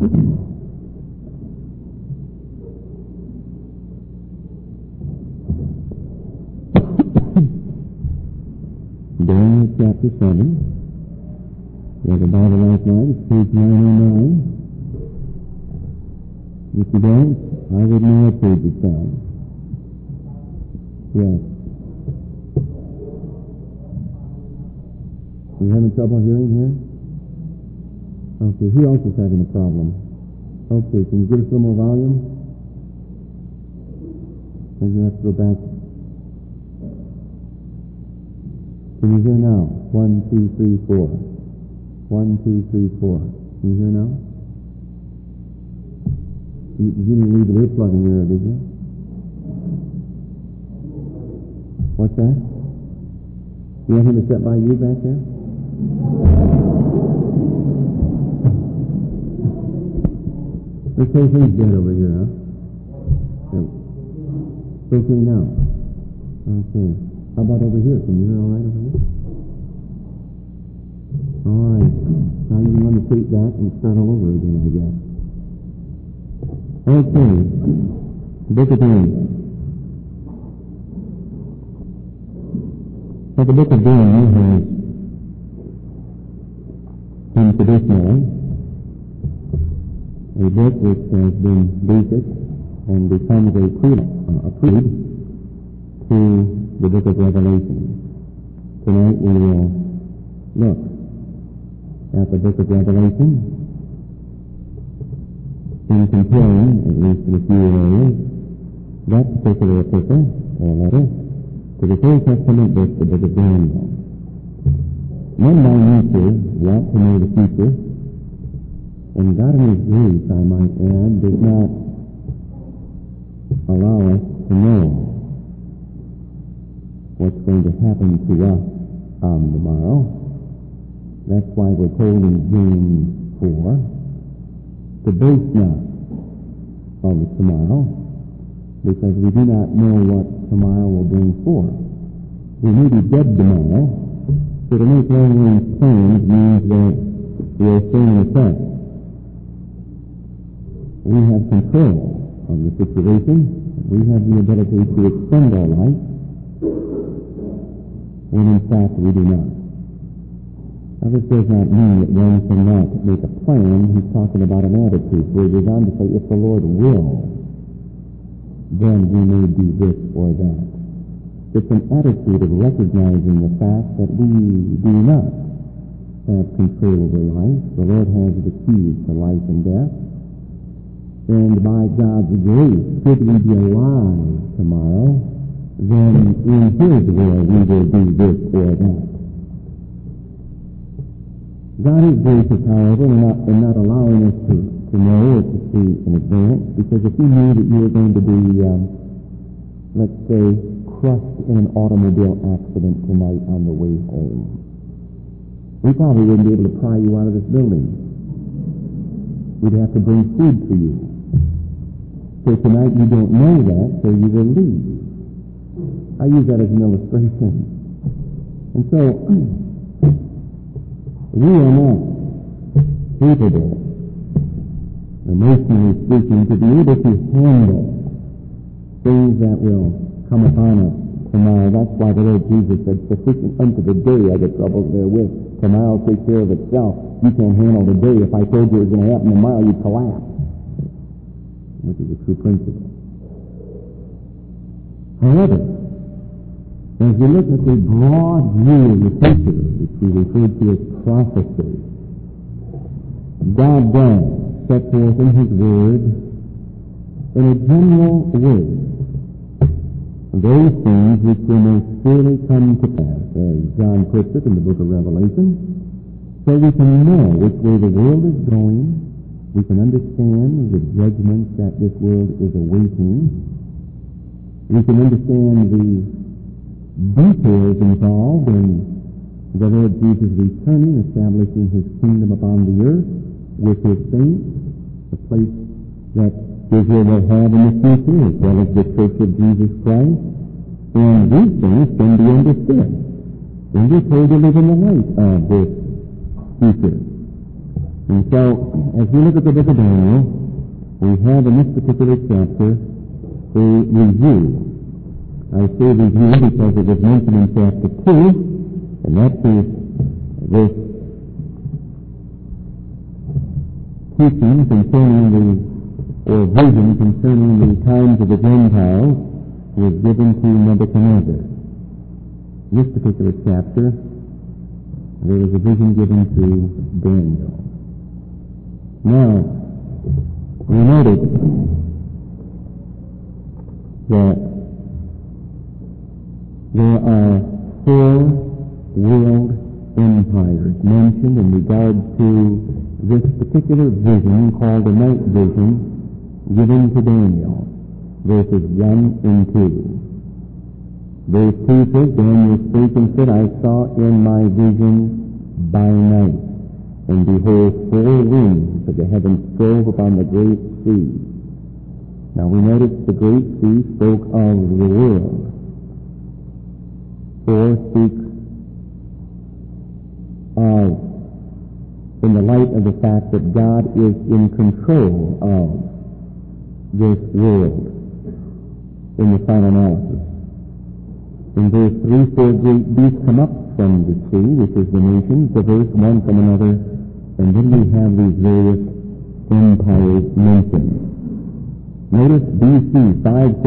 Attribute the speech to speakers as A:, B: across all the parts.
A: Daniel chapter 7. We have a Bible last night. It's page 909. If you don't, I would know what page it's on. Yes. You having trouble hearing here? Okay, who else is having a problem? Okay, can you give us a little more volume? Or you have to go back. Can you hear now? 1, 2, 3, 4. 1, 2, 3, 4. Can you hear now? You didn't leave the earplug in your ear, did you? What's that? You want him to sit by you back there? This whole thing's dead over here, huh? It's okay now. Okay. How about over here? Can you hear all right over here? All right. Now you want to take that and start all over again, I guess. Okay. Book of Daniel. So the book of Daniel has come to this now. A book which has been basic and becomes a prelude to the book of Revelation. Tonight we will look at the book of Revelation in comparing, at least in a few areas, that particular epistle or letter to the Old Testament book, the book of Daniel. Men by nature want to know the future, and God in His grace, I might add, does not allow us to know what's going to happen to us tomorrow. That's why we're told in James 4 to boast not of tomorrow, because we do not know what tomorrow will bring forth. We may be dead tomorrow, so to make long-range plans means that we are staying effect. We have control of the situation. We have the ability to extend our life, when in fact we do not. Now this does not mean that one cannot make a plan. He's talking about an attitude, where he goes on to say, if the Lord will, then we may do this or that. It's an attitude of recognizing the fact that we do not have control over life. The Lord has the keys to life and death. And by God's grace, should we be alive tomorrow, then in His will we will do this or that. God is gracious, however, in not allowing us to know or to see in advance, because if He knew that you were going to be, let's say, crushed in an automobile accident tonight on the way home, we probably wouldn't be able to pry you out of this building. We'd have to bring food to you. So tonight you don't know that, so you will leave. I use that as an illustration. And so, we are not capable, emotionally speaking, to be able to handle things that will come upon us tomorrow. That's why the Lord Jesus said, sufficient unto the day are the troubles therewith. Tomorrow will take care of itself. You can't handle the day. If I told you it was going to happen tomorrow, you'd collapse. Which is a true principle. However, as we look at the broad view of the future, which we refer to as prophecy, God does set forth in His Word, in a general way, those things which will most surely come to pass, as John puts it in the book of Revelation, so we can know which way the world is going. We can understand the judgments that this world is awaiting. We can understand the details involved in the Lord Jesus returning, establishing His kingdom upon the earth with His saints, the place that Israel will have in the future, as well as the Church of Jesus Christ. And these things can be understood. And we're told to live in the light of this future. And so, as we look at the book of Daniel, we have in this particular chapter a review. I say review because it was mentioned in chapter 2, and that is this teaching concerning or vision concerning the times of the Gentiles was given to Nebuchadnezzar. This particular chapter, there was a vision given to Daniel. Now, we noted that there are 4 world empires mentioned in regard to this particular vision called the night vision given to Daniel, verses 1 and 2. Verse 2 says, Daniel spake and said, I saw in my vision by night, and behold, 4 winds of the heavens strove upon the great sea. Now we notice the great sea spoke of the world. 4 speaks of, in the light of the fact that God is in control of this world in the final analysis. In verse 3, 4 great beasts come up from the sea, which is the nations, diverse one from another, and then we have these various empires mentioned. Notice B.C.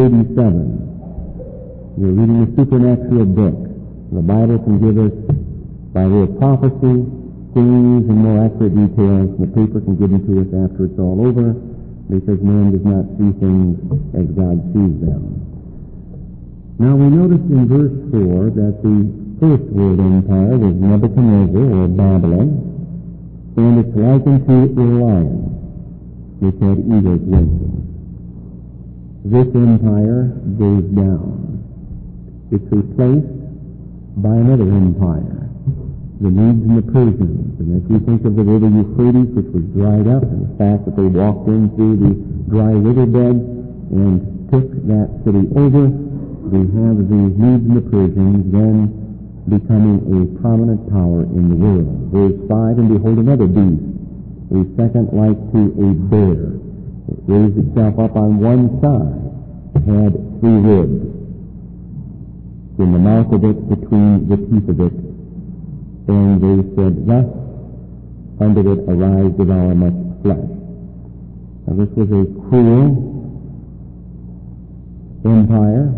A: 537. You're reading a supernatural book. The Bible can give us, by way of prophecy, things in more accurate details. The paper can give them to us after it's all over, because man does not see things as God sees them. Now we notice in verse 4 that the first world empire was Nebuchadnezzar, or Babylon, and it's likened to a lion, which had eagle's wings. This empire goes down. It's replaced by another empire, the Medes and the Persians. And if you think of the river Euphrates, which was dried up, and the fact that they walked in through the dry riverbed and took that city over, we have the Medes and the Persians then becoming a prominent power in the world. Verse 5, and behold another beast, a second like to a bear. It raised itself up on one side, had 3 ribs. In the mouth of it, between the teeth of it, and they said, thus under it arise devour much flesh. Now this was a cruel empire,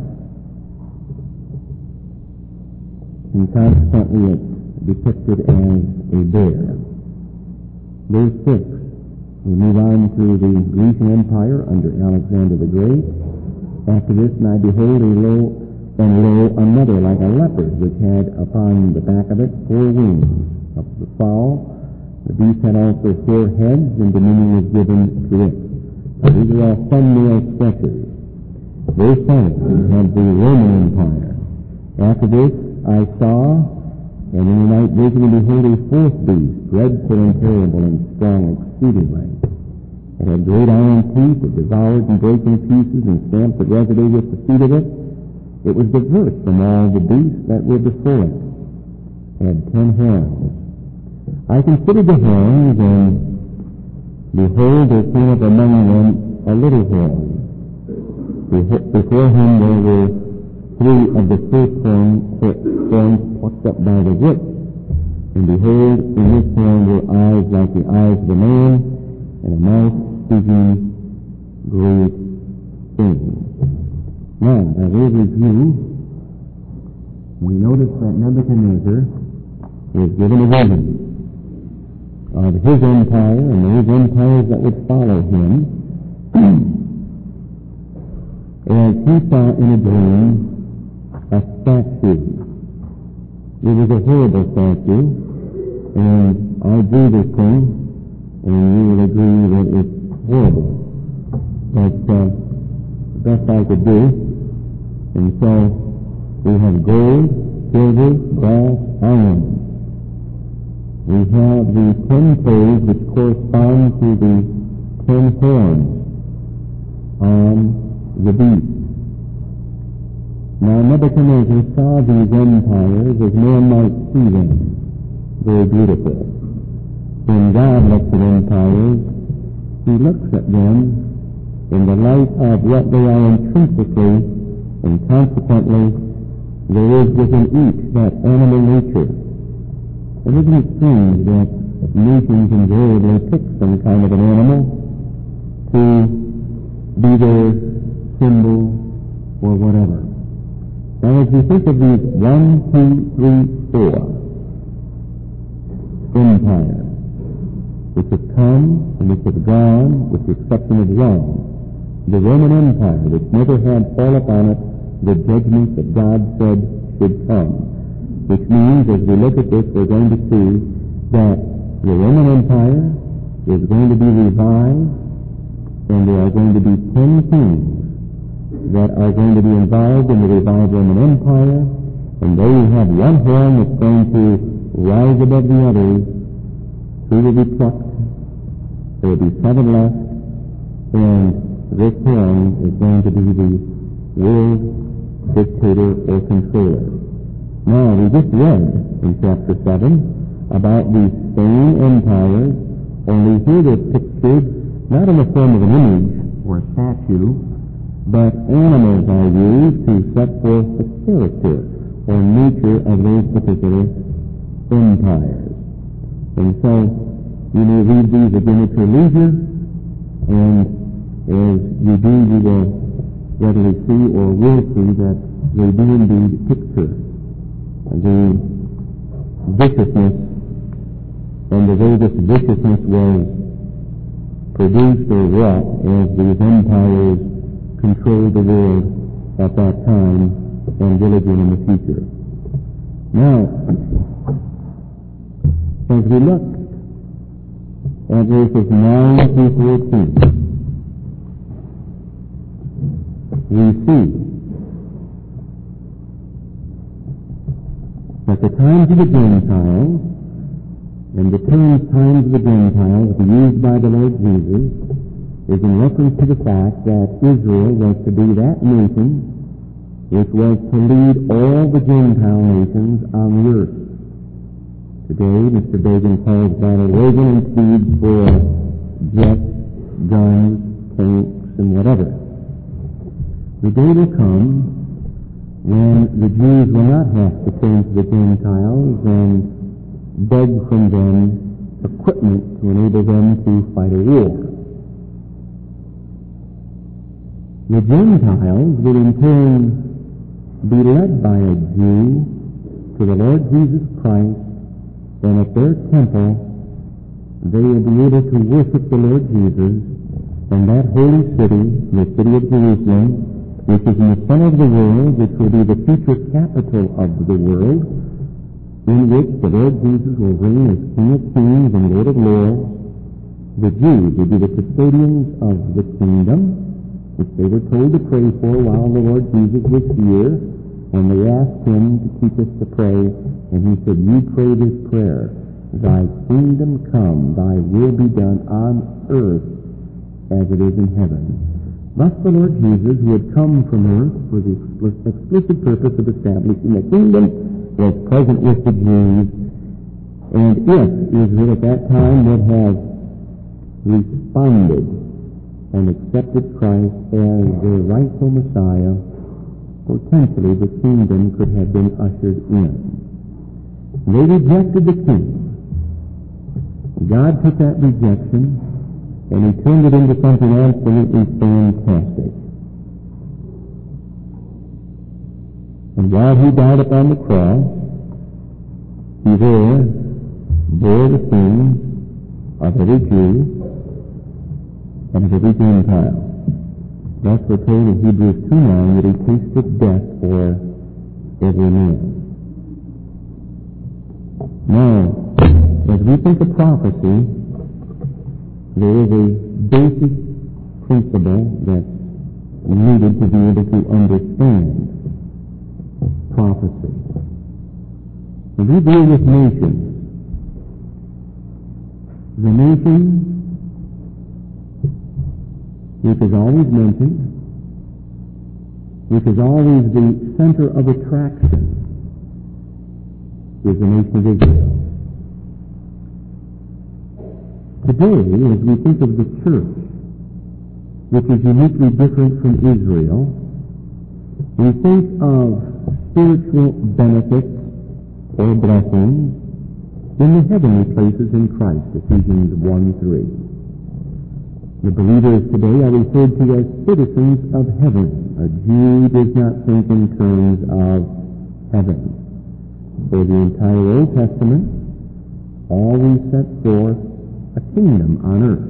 A: and consequently it's depicted as a bear. Verse 6, we move on to the Grecian Empire under Alexander the Great. After this, and I behold another like a leopard, which had upon the back of it 4 wings of the fowl. The beast had also 4 heads, and dominion was given to it. Now, these are all thumbnail sketches. Verse 7, we have the Roman Empire. After this, I saw, and in the night vision, and behold, a 4th beast, dreadful and terrible and strong exceedingly. It had great iron teeth, it devoured and brake in pieces, and stamped the residue with the feet of it. It was diverse from all the beasts that were before it. It had 10 horns. I considered the horns, and behold, there came up among them a little horn. Before him there were 3 of the first horns plucked up by the root. And behold, in this horn were eyes like the eyes of a man, and a mouth speaking great things. Now, as we review, we notice that Nebuchadnezzar was given a vision of his empire and those empires that would follow him. As he saw in a dream a statue. It was a horrible statue, and I drew this thing, and you will agree that it's horrible. That's the best I could do. And so we have gold, silver, brass, iron. We have the 10 toes which correspond to the 10 horns on the beast. Now Nebuchadnezzar saw these empires as man might see them, very beautiful. When God looks at empires, He looks at them in the light of what they are intrinsically, and consequently, there is within each that animal nature. It isn't strange that nations invariably pick some kind of an animal to be their symbol or whatever. Now, as we think of these 1, 2, 3, 4 empires, which have come and which have gone, with the exception of Rome, the Roman Empire, which never had fall upon it the judgment that God said should come. Which means, as we look at this, we're going to see that the Roman Empire is going to be revived, and there are going to be 10 kings that are going to be involved in the revived Roman Empire, and they have one horn that's going to rise above the others. Three will be plucked. There will be 7 left, and this horn is going to be the world dictator or controller. Now, we just read in chapter 7 about these same empires, only here they're pictured not in the form of an image or a statue, but animals are used to set forth the character or nature of those particular empires. And so, you may read these again at your leisure, and as you do, you will readily see or will see that they do indeed picture the viciousness and the way this viciousness was produced or wrought as these empires controlled the world at that time and will again in the future. Now, as we look at verses 9 through 14, we see that the times of the Gentiles and the term times of the Gentiles used by the Lord Jesus is in reference to the fact that Israel was to be that nation which was to lead all the Gentile nations on the earth. Today, Mr. Reagan calls Ronald Reagan and feeds for jets, guns, tanks, and whatever. The day will come when the Jews will not have to turn to the Gentiles and beg from them equipment to enable them to fight a war. The Gentiles will in turn be led by a Jew to the Lord Jesus Christ, and at their temple they will be able to worship the Lord Jesus in that holy city, the city of Jerusalem, which is in the center of the world, which will be the future capital of the world, in which the Lord Jesus will reign as King of Kings and Lord of Lords. The Jews will be the custodians of the kingdom, which they were told to pray for while the Lord Jesus was here, and they asked him to teach us to pray, and he said, "You pray this prayer, Thy kingdom come, Thy will be done on earth as it is in heaven." Thus the Lord Jesus, who had come from earth for the explicit purpose of establishing the kingdom, was present with the Jews, and if Israel at that time would have responded and accepted Christ as their rightful Messiah, potentially the kingdom could have been ushered in. They rejected the king. God took that rejection and he turned it into something absolutely fantastic. And while he died upon the cross, he there bore the sins of every Jew and of every Gentile. Thus we're told in Hebrews 2:9 that he tasted death for every man. Now, as we think of prophecy, there is a basic principle that's needed to be able to understand prophecy. When we deal with nations, the nation which is always mentioned, which is always the center of attraction, is the nation of Israel. Today, as we think of the church, which is uniquely different from Israel, we think of spiritual benefits or blessings in the heavenly places in Christ, Ephesians 1:3. The believers today are referred to as citizens of heaven. A Jew does not think in terms of heaven. For the entire Old Testament always set forth a kingdom on earth.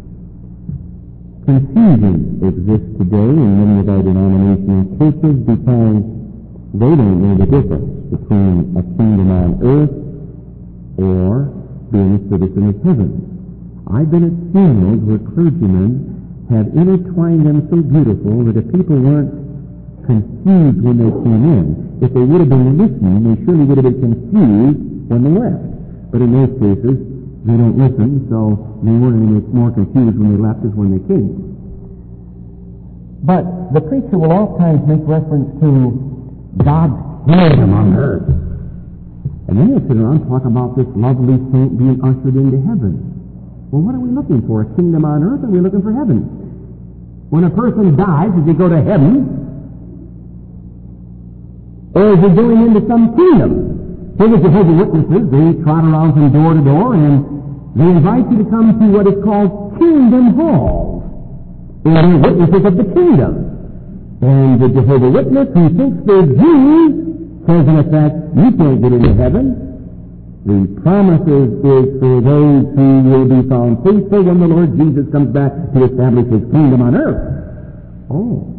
A: Confusion exists today in many of our denominational churches because they don't know the difference between a kingdom on earth or being a citizen of heaven. I've been at funerals where clergymen have intertwined them so beautiful that if people weren't confused when they came in, if they would have been listening, they surely would have been confused when they left. But in most cases, they don't listen, so they weren't any more confused when they left as when they came. But the preacher will oftentimes make reference to God's kingdom on earth. And then he'll sit around and talk about this lovely saint being ushered into heaven. Well, what are we looking for? A kingdom on earth, or are we looking for heaven? When a person dies, does he go to heaven? Or is he going into some kingdom? Here the Jehovah's Witnesses, they trot around from door to door, and they invite you to come to what is called Kingdom Halls. And they're witnesses of the kingdom. And the Jehovah's Witness, who thinks they're Jews, says in effect, you can't get into heaven. The promises is for those who will be found faithful when the Lord Jesus comes back to establish His kingdom on earth. Oh.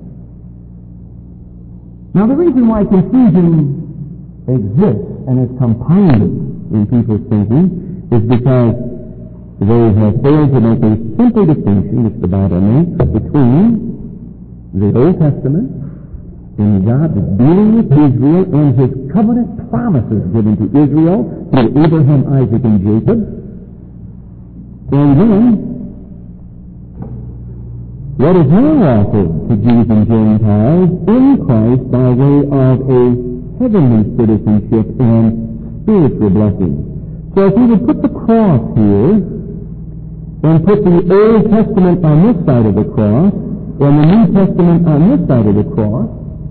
A: Now the reason why confusion exists and is compounded in people's thinking is because they have failed to make a simple distinction, which the Bible makes, between the Old Testament and God is dealing with Israel and His covenant promises given to Israel through Abraham, Isaac, and Jacob. And then, what is now offered to Jews and Gentiles in Christ by way of a heavenly citizenship and spiritual blessing. So if we would put the cross here and put the Old Testament on this side of the cross and the New Testament on this side of the cross,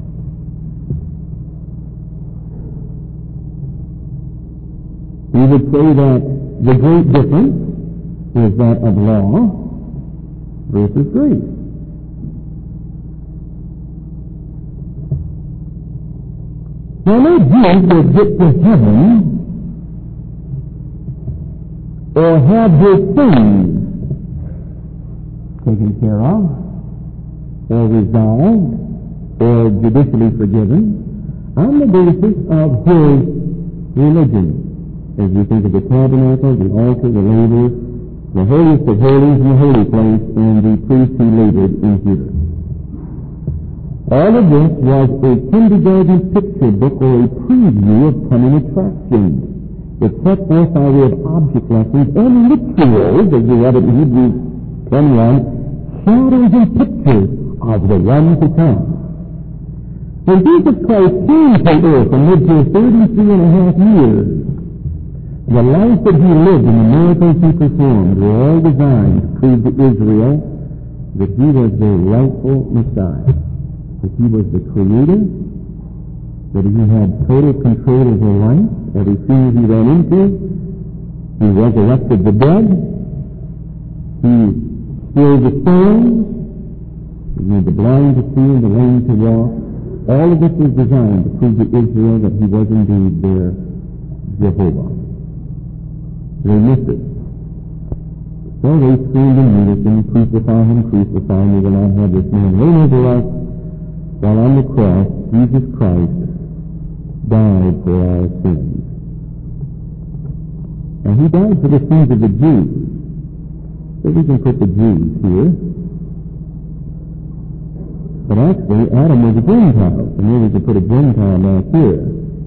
A: we would say that the great difference is that of law versus grace. Now, no Jews will get to heaven or have their sins taken care of, or resolved, or judicially forgiven on the basis of his religion. As we think of the tabernacle, the altar, the laver, the holiest of holies, and the holy place, and the priest who labored in here. All of this was a kindergarten picture book or a preview of coming attractions. It set forth by way of object lessons and rituals, as we have it in Hebrews 10:1, shadows and pictures of the one to come. When Jesus Christ came to earth and lived here 33.5 years, the life that he lived and the miracles he performed were all designed to prove to Israel that he was their rightful Messiah, that he was the Creator, that he had total control of their life, every sin he ran into, he resurrected the dead, he healed the stones, he made the blind to see and the lame to walk. All of this was designed to prove to Israel that he was indeed their Jehovah. They missed it. So they screamed in unison, crucify him, crucify him, we will not have this man reign over us. While on the cross, Jesus Christ died for our sins. And he died for the sins of the Jews. So we can put the Jews here. But actually, Adam was a Gentile, and then we could put a Gentile back here.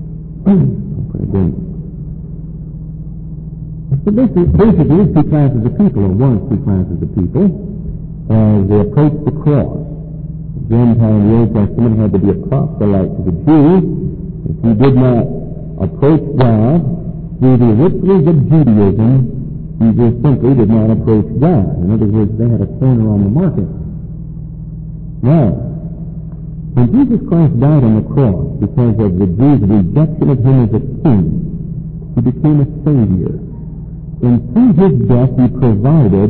A: But basically, these two classes of people, or one of two classes of people, as they approach the cross. The Gentile in the Old Testament had to be a proselyte to the Jews. If he did not approach God through the rituals of Judaism, He just simply did not approach God. In other words, they had a corner on the market. Now, when Jesus Christ died on the cross because of the Jews' rejection of him as a king, he became a Savior. And through his death, he provided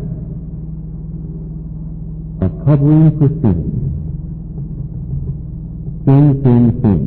A: a covering for sin. Sin.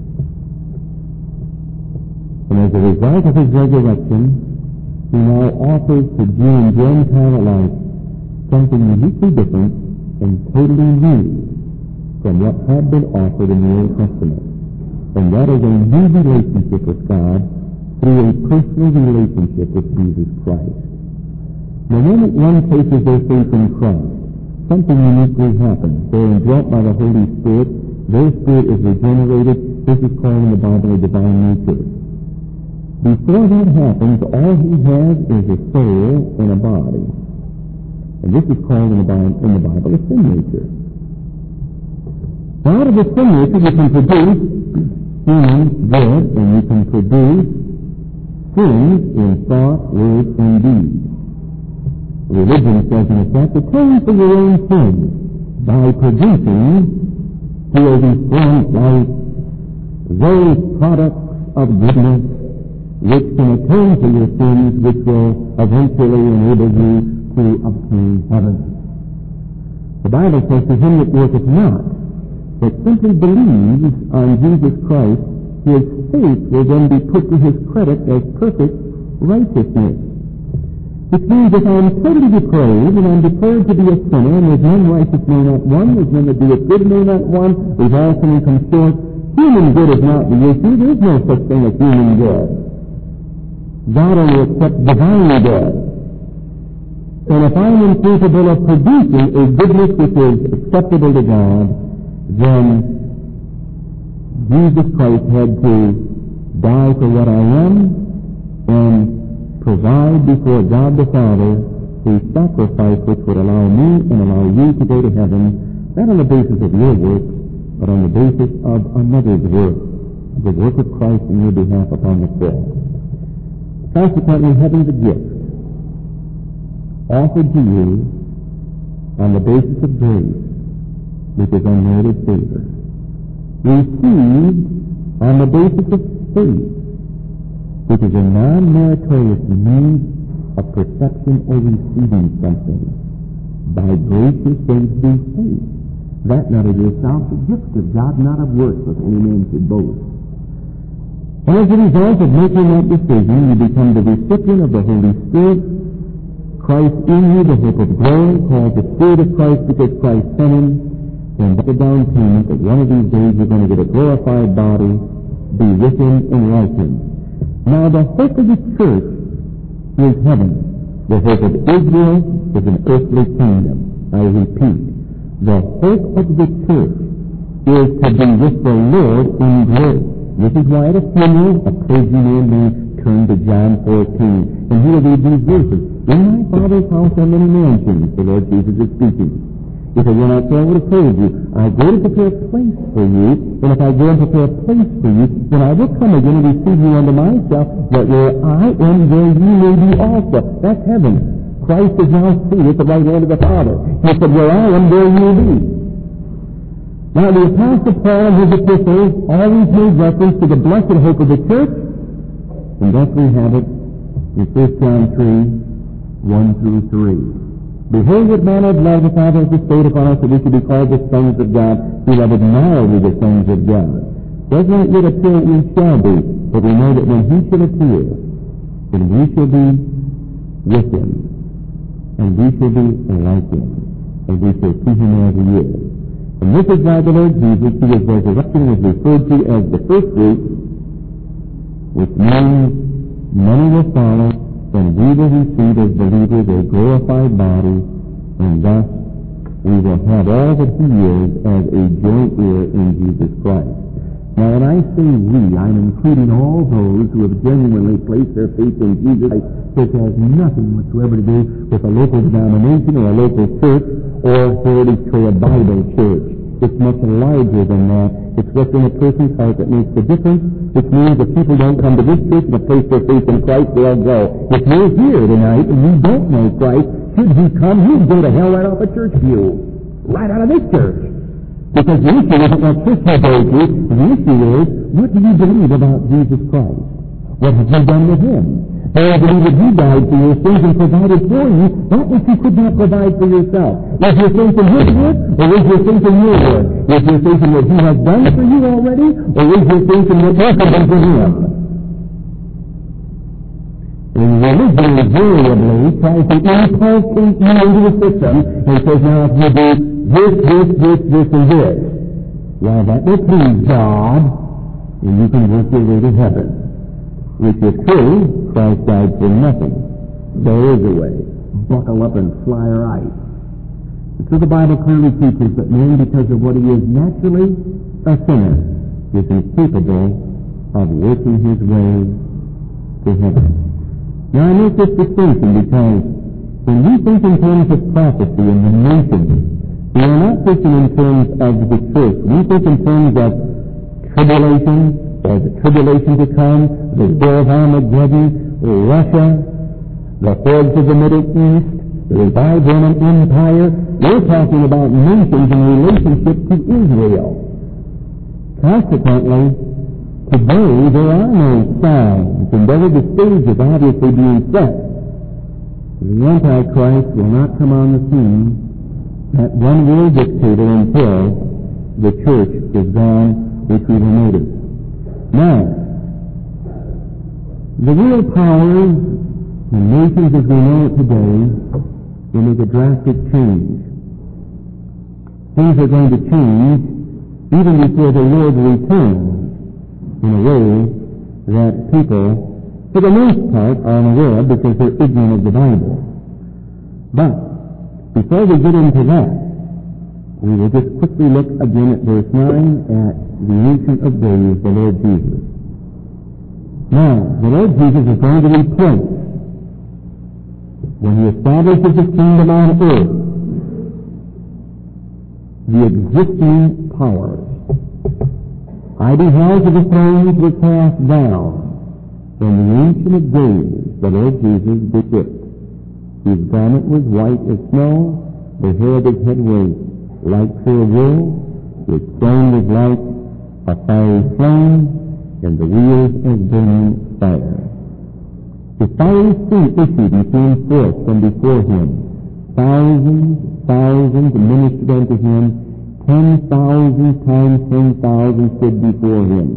A: And as a result of his resurrection, he now offers to Jew and Gentile alike something uniquely different and totally new from what had been offered in the Old Testament. And that is a new relationship with God through a personal relationship with Jesus Christ. The moment one places their faith in Christ, something uniquely happens. They are indwelt by the Holy Spirit. Their spirit is regenerated. This is called in the Bible a divine nature. Before that happens, all he has is a soul and a body. And this is called in the Bible a sin nature. Now, out of the sin nature, you can produce human good, and you can produce sins in thought, word, and deed. Religion says, in effect, atone for your own sins by producing, to a reformed life, those products of goodness which can atone for your sins, which will eventually enable you to obtain heaven. The Bible says, to him that worketh not, but simply believes on Jesus Christ, his faith will then be put to his credit as perfect righteousness. Which means if I am totally depraved and I am declared to be a sinner, and there's none righteous, no, not one, there's none that doeth good, no, not one, we've all sinned and come short. Human good is not the issue. There is no such thing as human good. God only accepts divine good. And if I am incapable of producing a goodness which is acceptable to God, then Jesus Christ had to die for what I am and provide before God the Father a sacrifice which would allow me and allow you to go to heaven, not on the basis of your work, but on the basis of another's work, the work of Christ in your behalf upon the cross. Consequently, heaven's a gift offered to you on the basis of grace, which is unmerited favor, received on the basis of faith, which is a non-meritorious means of perception or receiving something. By grace you're saved through faith. That not of yourself, the gift of God, not of works, that any man should boast. And as a result of making that decision, you become the recipient of the Holy Spirit, Christ in you, the hope of glory, called the Spirit of Christ because Christ sent him, and that's a down payment that one of these days you're going to get a glorified body, be with him and like him. Now the hope of the church is heaven. The hope of Israel is an earthly kingdom. I repeat, the hope of the church is to be with the Lord in glory. This is why at a funeral, a clergyman may turn to John 14, and he will read these verses. In my Father's house are many mansions, the Lord Jesus is speaking. If I were not so, I would have told you, I go to prepare a place for you, and if I go and prepare a place for you, then I will come again and receive you unto myself, that where I am, there you may be also. That's heaven. Christ is now seated at the right hand of the Father. He said, where I am, there you will be. Now, the Apostle Paul in his epistles always made reference to the blessed hope of the church, and thus we have it in 1 John 3, 1 through 3. Behold, what manner of love the Father has bestowed upon us, that we should be called the sons of God. Beloved, now we the sons of God. Does not yet appear that we shall be, but we know that when he shall appear, then we shall be with him, and we shall be like him, and we shall see him as he is. And this is why the Lord Jesus, who is resurrection, is referred to as the first fruit, which means many will follow, and we will receive as believers a glorified body, and thus we will have all that he is as a joint heir in Jesus Christ. Now, when I say we, I'm including all those who have genuinely placed their faith in Jesus Christ, which has nothing whatsoever to do with a local denomination or a local church or Heritage Trail Bible Church. It's much larger than that. It's what's in a person's heart that makes the difference, which means if people don't come to this church and place their faith in Christ, they'll go. If you're here tonight and you don't know Christ, should you come, you'd go to hell right off a church pew. Right out of this church. Because the issue isn't what church you go to. The issue is, what do you believe about Jesus Christ? What have you done with Him? I believe that He died for your sins and provided for you that which you could not provide for yourself. Is your faith in His work, or is your faith in your work? Is your faith in what He has done for you already, or is your faith in what you have done for Him? And religion invariably tries to inculcate you into the system and says, now if you do this, and this, well, that will please God, and you can work your way to heaven. Which is true, Christ died for nothing. There is a way. Buckle up and fly right. And so the Bible clearly teaches that man, because of what he is naturally a sinner, is incapable of working his way to heaven. Now I make this distinction because when we think in terms of prophecy and the nations, we are not thinking in terms of the church. We think in terms of tribulation, or the tribulation to come, the war of Armageddon, Russia, the hordes of the Middle East, the revived Roman Empire. We're talking about nations in relationship to Israel. Consequently, today there are no signs, and though the stage is obviously being set, the Antichrist will not come on the scene at one world dictator until the church is gone, which we will notice. Now, the real powers and nations as we know it today will make a drastic change. Things are going to change even before the Lord returns in a way that people, for the most part, are unaware of because they're ignorant of the Bible. But, before we get into that, we will just quickly look again at verse 9 at the Ancient of Days, the Lord Jesus. Now, the Lord Jesus is going to replace, when He establishes His kingdom on earth, the existing powers. I beheld the thrones were cast down, and the Ancient of Days, the Lord Jesus, did sit. His garment was white as snow, the hair of His head was like pure wool, His throne was like a fiery flame, and the wheels as burning fire. The fiery stream issued and came forth from before Him. Thousands ministered unto Him. 10,000 times 10,000 stood before Him.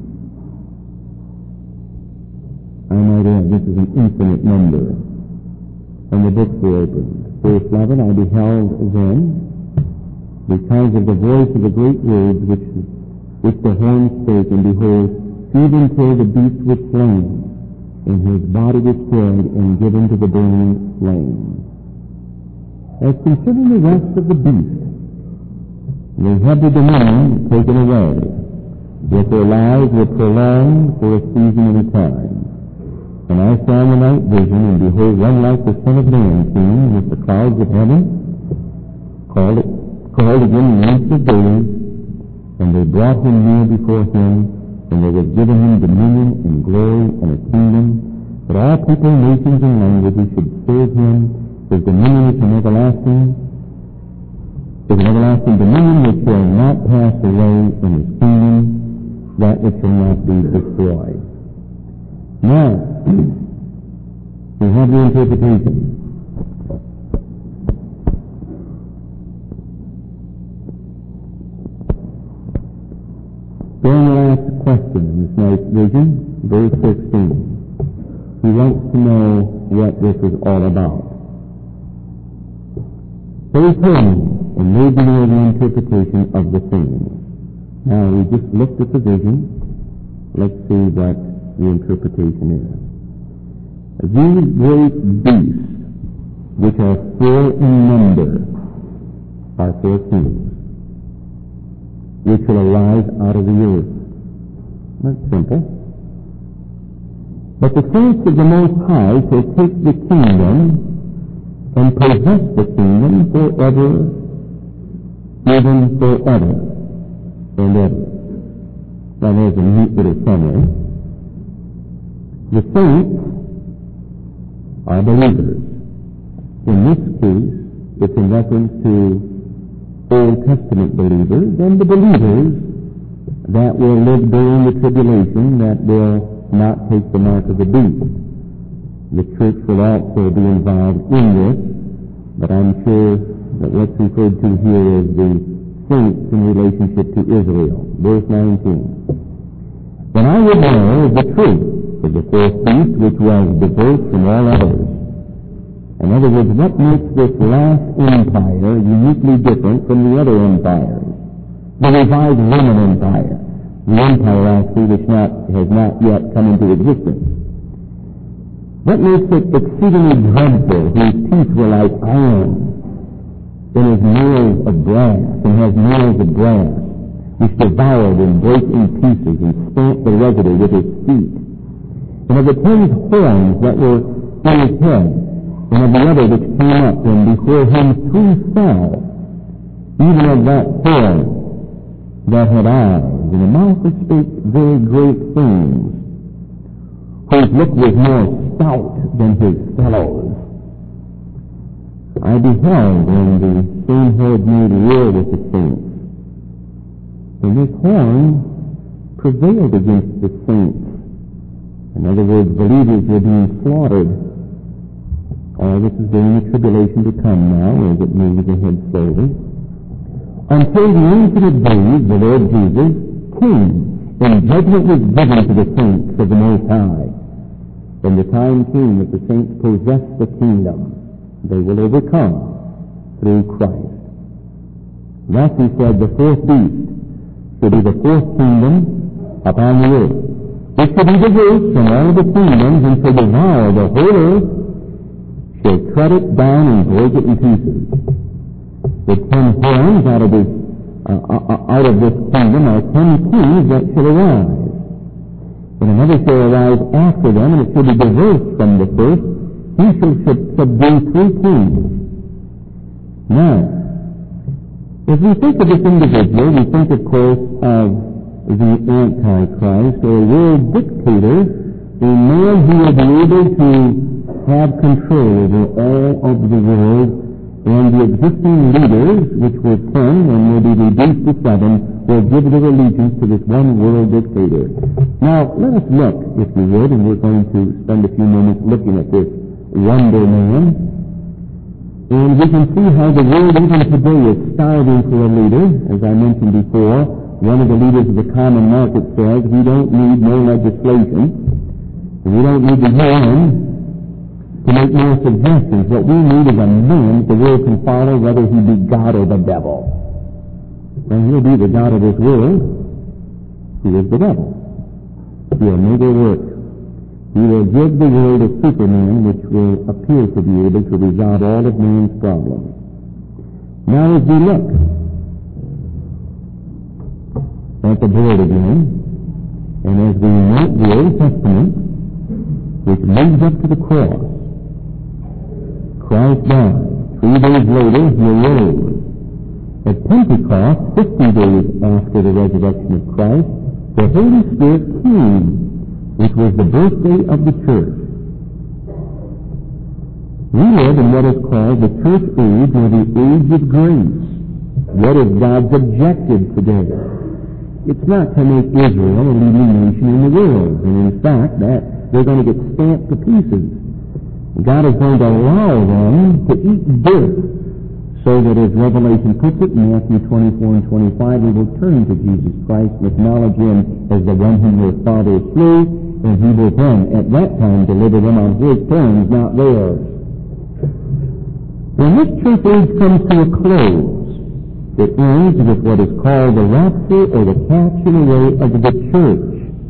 A: I might add, this is an infinite number. And the books were opened. Verse 11, I beheld then, because of the voice of the great words which the horn spake, and behold, even till the beast was slain, and his body destroyed and given to the burning flame. As concerning the rest of the beast, they had the dominion taken away, yet their lives were prolonged for a season and a time. And I saw in the night vision, and behold, one like the Son of Man came with the clouds of heaven, called again the Ancient of Days, and they brought Him near before Him, and there was given Him dominion and glory and a kingdom, that all people, nations, and languages should serve Him. His dominion is an everlasting dominion which shall not pass away, in His kingdom that which shall not be destroyed. Now, we have the interpretation. Then we'll ask a question in this night's vision, verse 16. He wants to know what this is all about. So he came and made me know the interpretation of the thing. Now we just looked at the vision. Let's see what the interpretation is. These great beasts, which are 4 in number, are 4 kings, which will arise out of the earth. That's simple. But the saints of the Most High shall take the kingdom and possess the kingdom forever even forever and ever. Now there's a neat little summary. The saints are believers. In this case, it's in reference to Old Testament believers and the believers that will live during the tribulation that will not take the mark of the beast. The church will also be involved in this, but I'm sure that what's referred to here is the saints in relationship to Israel. Verse 19. Then I would know the truth of the fourth beast, which was diverse from all others. In other words, what makes this last empire uniquely different from the other empires? The revived Roman Empire. The empire, actually, which has not yet come into existence. What makes it exceedingly dreadful, whose teeth were like iron, and his nails of brass, and has nails of brass, which devoured and brake in pieces, and stamped the residue with his feet. And of the 10 horns that were in his head, and of the other which came up, and before him 3 fell, even of that horn that had eyes, and the mouth that spake very great things, whose look was more stout than his fellows. I beheld when the same head made war with the saints, and this horn prevailed against the saints. In other words, believers were being slaughtered. All this is during the tribulation to come now, as it moves ahead slowly. Until the infinite days, the Lord Jesus came, and judgment was given to the saints of the Most High. When the time came that the saints possess the kingdom, they will overcome through Christ. Thus he said, the fourth beast should be the fourth kingdom upon the earth. It shall be diverse from all the kingdoms, and shall devour the whole earth, shall tread it down and break it in pieces. The 10 horns out of this kingdom are 10 kings that shall arise. And another shall arise after them, and it shall be diverse from the first. He shall subdue 3 kings. Now, if we think of this individual, we think, of course, of the Antichrist, or world dictator, a man who will be able to have control over all of the world, and the existing leaders, which were 10 and will be reduced to 7, will give their allegiance to this one world dictator. Now, let us look, if you would, and we're going to spend a few moments looking at this wonder man. And we can see how the world even today is starving for a leader. As I mentioned before, one of the leaders of the common market says, we don't need more legislation, and we don't need the UN to make more suggestions. What we need is a man the world can follow, whether he be God or the devil. And he'll be the God of this world. He is the devil. He'll make it work. He will give the world a Superman which will appear to be able to resolve all of man's problems. Now as we look at the board again, and as we note the Old Testament, which leads up to the cross, Christ died. 3 days later, he arose. At Pentecost, 50 days after the resurrection of Christ, the Holy Spirit came, which was the birthday of the church. We live in what is called the church age, or the age of grace. What is God's objective today? It's not to make Israel a leading nation in the world, and in fact, that they're going to get stamped to pieces. God is going to allow them to eat dirt, so that as Revelation puts it in Matthew 24 and 25, they will turn to Jesus Christ and acknowledge him as the one whom their fathers slew, and he will then, at that time, deliver them on his terms, not theirs. When this church age comes to a close, it ends with what is called the rapture, or the catching away of the church.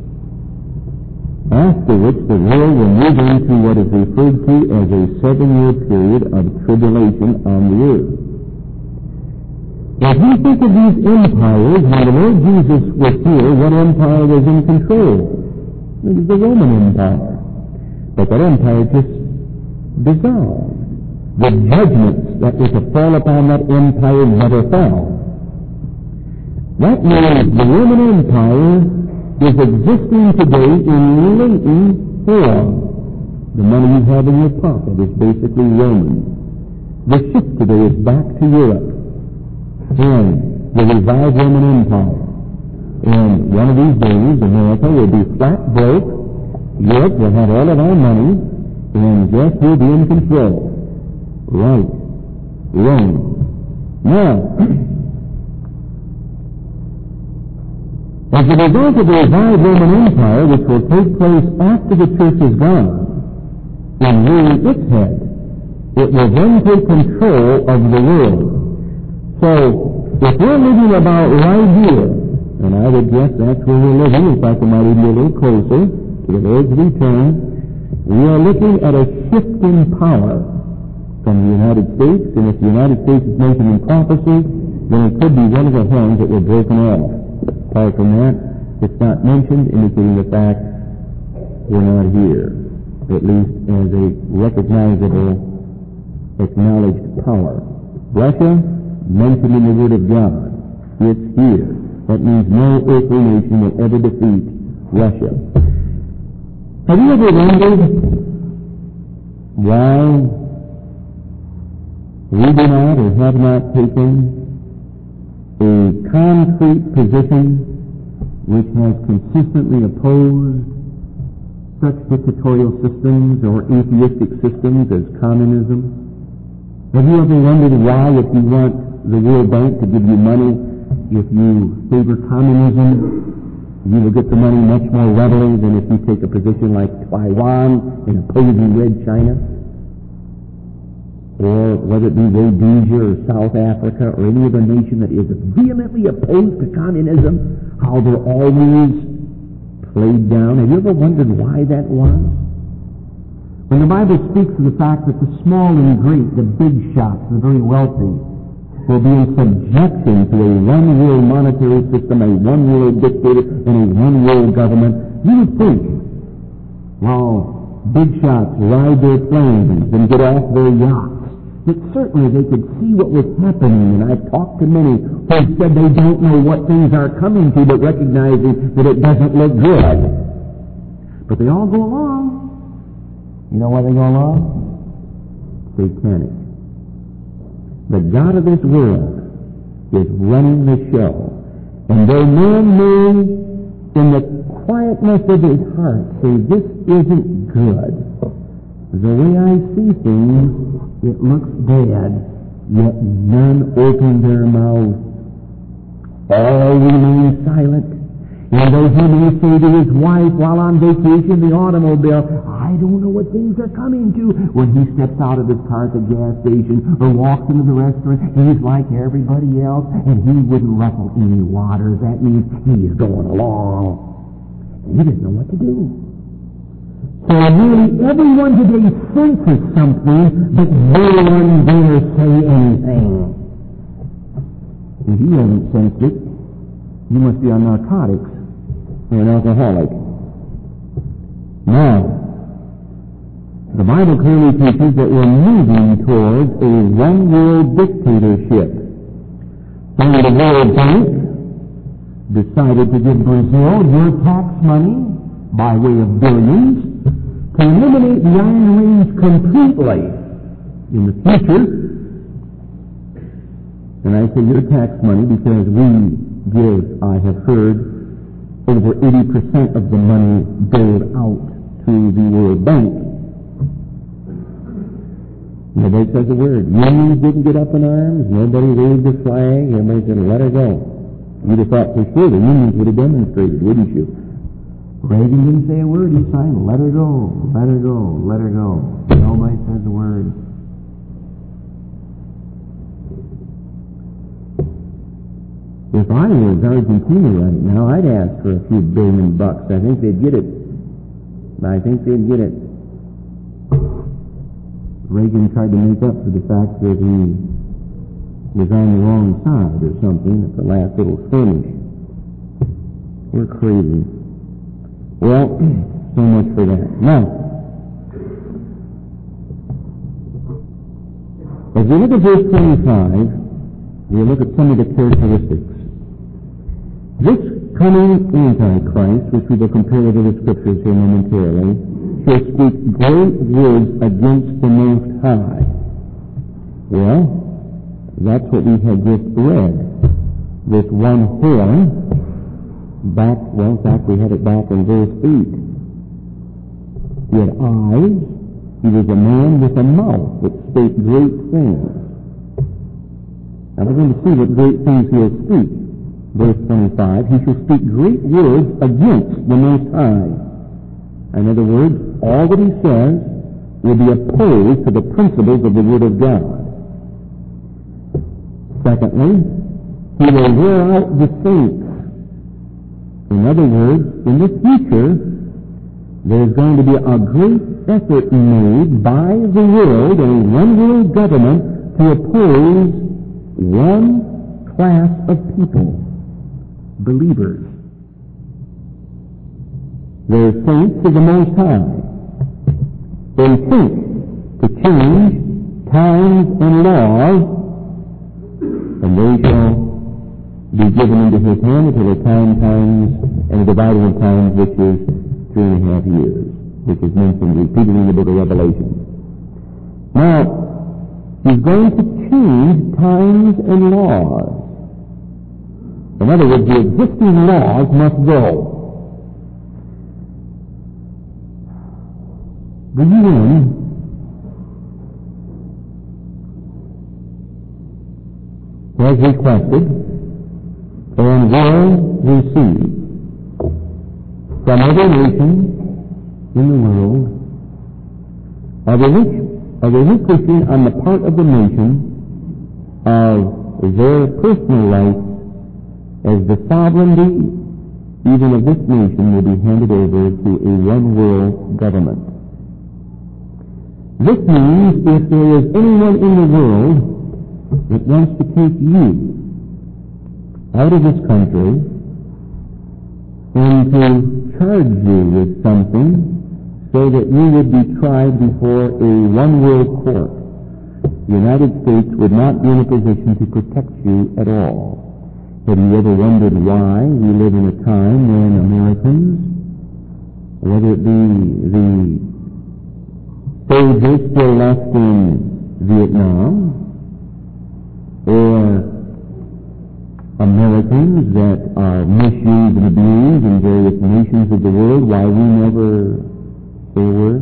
A: After which the world will move into what is referred to as a 7-year period of tribulation on the earth. As we think of these empires, when the Lord Jesus was here, what empire was in control? It was the Roman Empire. But that empire just dissolved. The judgments that were to fall upon that empire never fell. That means the Roman Empire is existing today in latent form. The money you have in your pocket is basically Roman. The ship today is back to Europe and the revived Roman Empire. And one of these days, America will be flat broke, Europe will have all of our money, and guess who will be in control? Right. Rome. Now, as a result of the revived Roman Empire, which will take place after the church is gone, and ruling its head, it will then take control of the world. So, if we're living about right here, and I would guess that's where we're living, in fact, it might even be a little closer to the Lord's return, we are looking at a shift in power from the United States, and if the United States is mentioned in prophecy, then it could be one of the horns that were broken off. Apart from that, it's not mentioned, indicating the fact we're not here, at least as a recognizable, acknowledged power. Russia, mentioned in the Word of God. It's here. That means no earthly nation will ever defeat Russia. Have you ever wondered why we do not or have not taken a concrete position which has consistently opposed such dictatorial systems or atheistic systems as communism? Have you ever wondered why, if you want the World Bank to give you money, if you favor communism, you will get the money much more readily than if you take a position like Taiwan in opposing Red China? Or whether it be Rhodesia or South Africa or any other nation that is vehemently opposed to communism, how they're always played down. Have you ever wondered why that was? When the Bible speaks of the fact that the small and great, the big shots, the very wealthy, will be in subjection to a one-world monetary system, a one-world dictator, and a one-world government, you would think, well, big shots ride their planes and get off their yachts, that certainly they could see what was happening, and I've talked to many who said they don't know what things are coming to, but recognizing that it doesn't look good. But they all go along. You know why they go along? Satanic. The God of this world is running the show. And though man may, in the quietness of his heart, say, this isn't good, the way I see things, it looks bad, yet none open their mouth. All remain silent. And though he may say to his wife while on vacation in the automobile, I don't know what things are coming to, when he steps out of his car at the gas station or walks into the restaurant, he's like everybody else, and he wouldn't ruffle any waters. That means he is going along. He doesn't know what to do. So nearly everyone today senses something, but no one dare say anything. If you haven't sensed it, you must be on narcotics or an alcoholic. Now, the Bible clearly teaches that we're moving towards a one-world dictatorship. When the World Bank decided to give Brazil your tax money by way of billions to eliminate the Iron Range completely in the future. And I say your tax money because we give, I have heard, over 80% of the money billed out to the World Bank. Nobody says a word. Unions didn't get up in arms. Nobody waved a flag. Everybody said, let her go. You'd have thought for sure the unions would have demonstrated, wouldn't you? Reagan didn't say a word. He signed, let her go, let her go, let her go. Nobody says a word. If I was Argentina right now, I'd ask for a few $1 billion. I think they'd get it. Reagan tried to make up for the fact that he was on the wrong side or something at the last little skirmish. We're crazy. Well, so much for that. Now, as we look at verse 25, we look at some of the characteristics. This coming Antichrist, which we will compare to the Scriptures here momentarily, shall speak great words against the Most High. Well, that's what we had just read. This one horn, in fact, we had it back in verse 8. He had eyes. He was a man with a mouth that spake great things. Now we're going to see what great things he'll speak. Verse 25, he shall speak great words against the Most High. In other words, all that he says will be opposed to the principles of the Word of God. Secondly, he will wear out the saints. In other words, in the future, there's going to be a great effort made by the world and one world government to oppose one class of people, believers. They're saints of the Most High. They think to change times and laws, and they shall be given into his hand until the times and the dividing of times, which is 3.5 years, which is mentioned repeatedly in the book of Revelation. Now, he's going to change times and laws. In other words, the existing laws must go. The UN has requested and will receive from other nations in the world a relinquishing on the part of the nation of their personal rights, as the sovereignty even of this nation will be handed over to a one-world government. This means if there is anyone in the world that wants to take you out of this country and to charge you with something so that you would be tried before a one-world court, the United States would not be in a position to protect you at all. Have you ever wondered why we live in a time when Americans, whether it be the soldiers still left in Vietnam, or Americans that are misused and abused in various nations of the world, why we never say a word?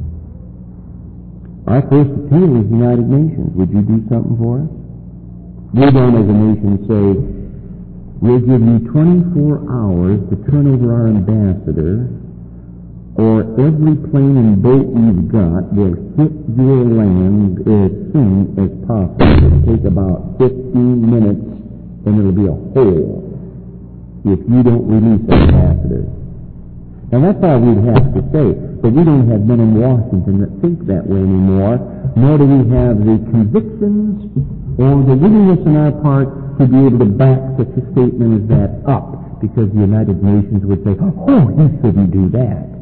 A: Our first appeal is the United Nations. Would you do something for us? We don't as a nation say, we'll give you 24 hours to turn over our ambassador, or every plane and boat you've got will hit your land as soon as possible. It'll take about 15 minutes and it'll be a hole if you don't release our ambassador. Now that's all we'd have to say, but we don't have men in Washington that think that way anymore, nor do we have the convictions or the willingness on our part to be able to back such a statement as that up, because the United Nations would say, oh, you shouldn't do that.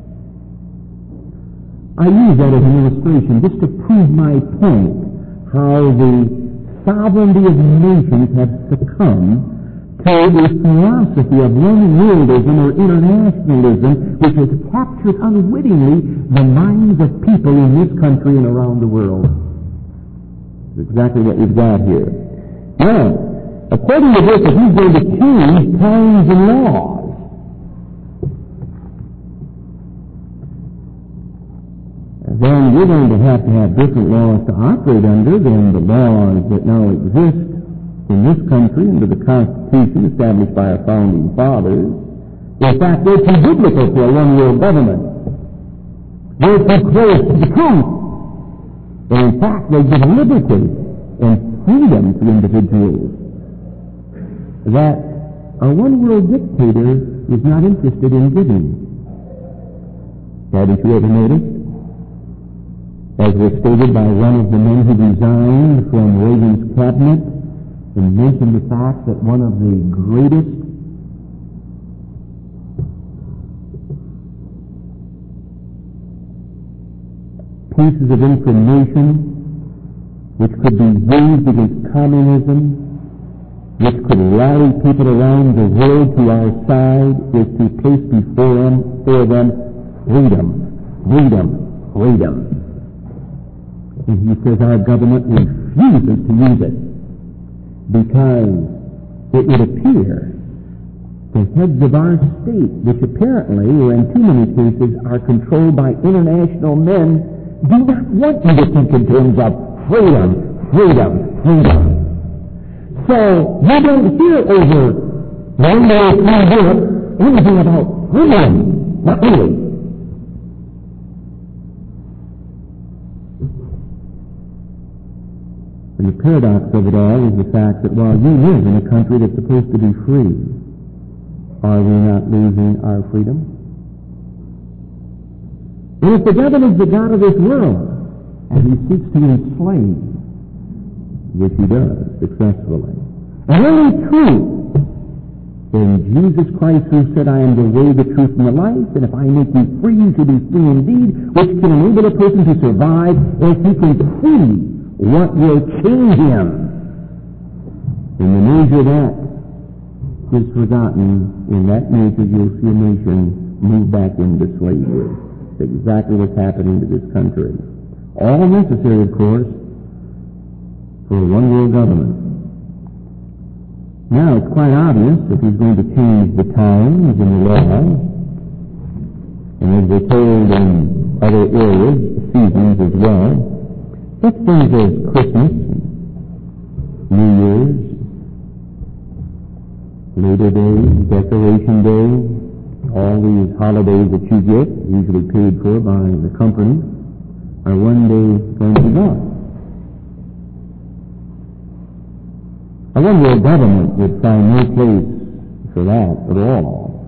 A: I use that as an illustration just to prove my point, how the sovereignty of nations have succumbed to the philosophy of one-worldism or internationalism, which has captured unwittingly the minds of people in this country and around the world. That's exactly what we've got here. Now, according to this, if he's going to change times and laws, then we're going to have different laws to operate under than the laws that now exist in this country under the Constitution established by our founding fathers. In fact, they're too biblical for a one-world government. They're too close to the truth. And in fact, they give liberty and freedom to individuals that a one-world dictator is not interested in giving. Haven't you ever noticed? As was stated by one of the men who resigned from Reagan's cabinet, and mentioned the fact that one of the greatest pieces of information which could be used against communism which could rally people around the world to our side, is to place before them freedom, freedom, freedom. And he says our government refuses to use it because it would appear the heads of our state, which apparently, or in too many cases, are controlled by international men, do not want you to think in terms of freedom, freedom, freedom. So you don't hear over one day in Europe anything about freedom. Not really. And the paradox of it all is the fact that while you live in a country that's supposed to be free, are we not losing our freedom? And if the devil is the God of this world, and he seeks to enslave, which he does successfully, and only true, then Jesus Christ, who said, I am the way, the truth, and the life, and if I make you free, you shall be free indeed, which can enable a person to survive if he can see what will change him. In the measure that is forgotten, in that measure you'll see a nation move back into slavery. That's exactly what's happening to this country. All necessary, of course, for a one-world government. Now, it's quite obvious if he's going to change the times and the laws, and as we're told in other areas, seasons as well, such things as Christmas, New Year's, Labor Day, Decoration Day, all these holidays that you get, usually paid for by the company, are one day going to be gone. A one-world government would find no place for that at all.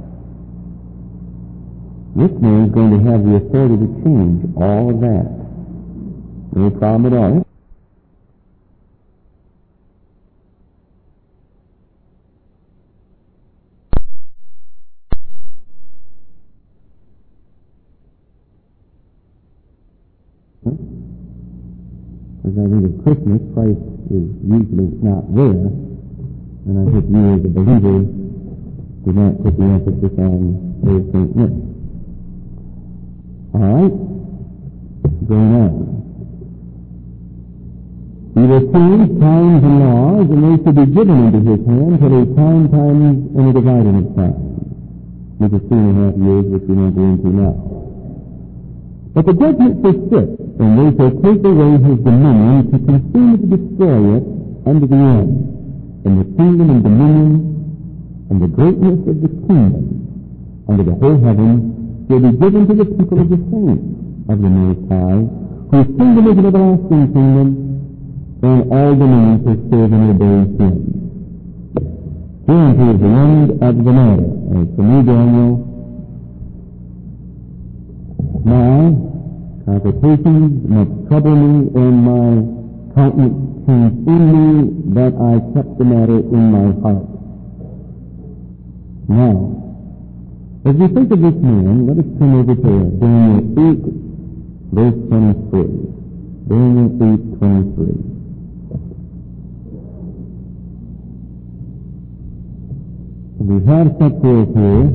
A: This man is going to have the authority to change all of that. No problem at all. As I think of Christmas, Christ is usually not there, and I hope you as a believer do not put the emphasis on Old St. Nick. All right, going on. He will change times and laws, and they shall be given into his hand till a time and a dividing of time, which is 2.5 years, which we won't go into now. But the judgment persists, and they shall take away his dominion to consume it, to destroy it unto the end. And the kingdom and dominion and the greatness of the kingdom under the whole heaven shall be given to the people of the saints of the Most High, whose kingdom is an everlasting kingdom, and all dominions shall serve and obey him. Hereunto is the end of the matter. As for me, Daniel, my complications much trouble me, and my countenance consumed me, that I kept the matter in my heart. Now, as we think of this man, let us turn over to Daniel 8, verse 23. Daniel 8:23. We have set forth here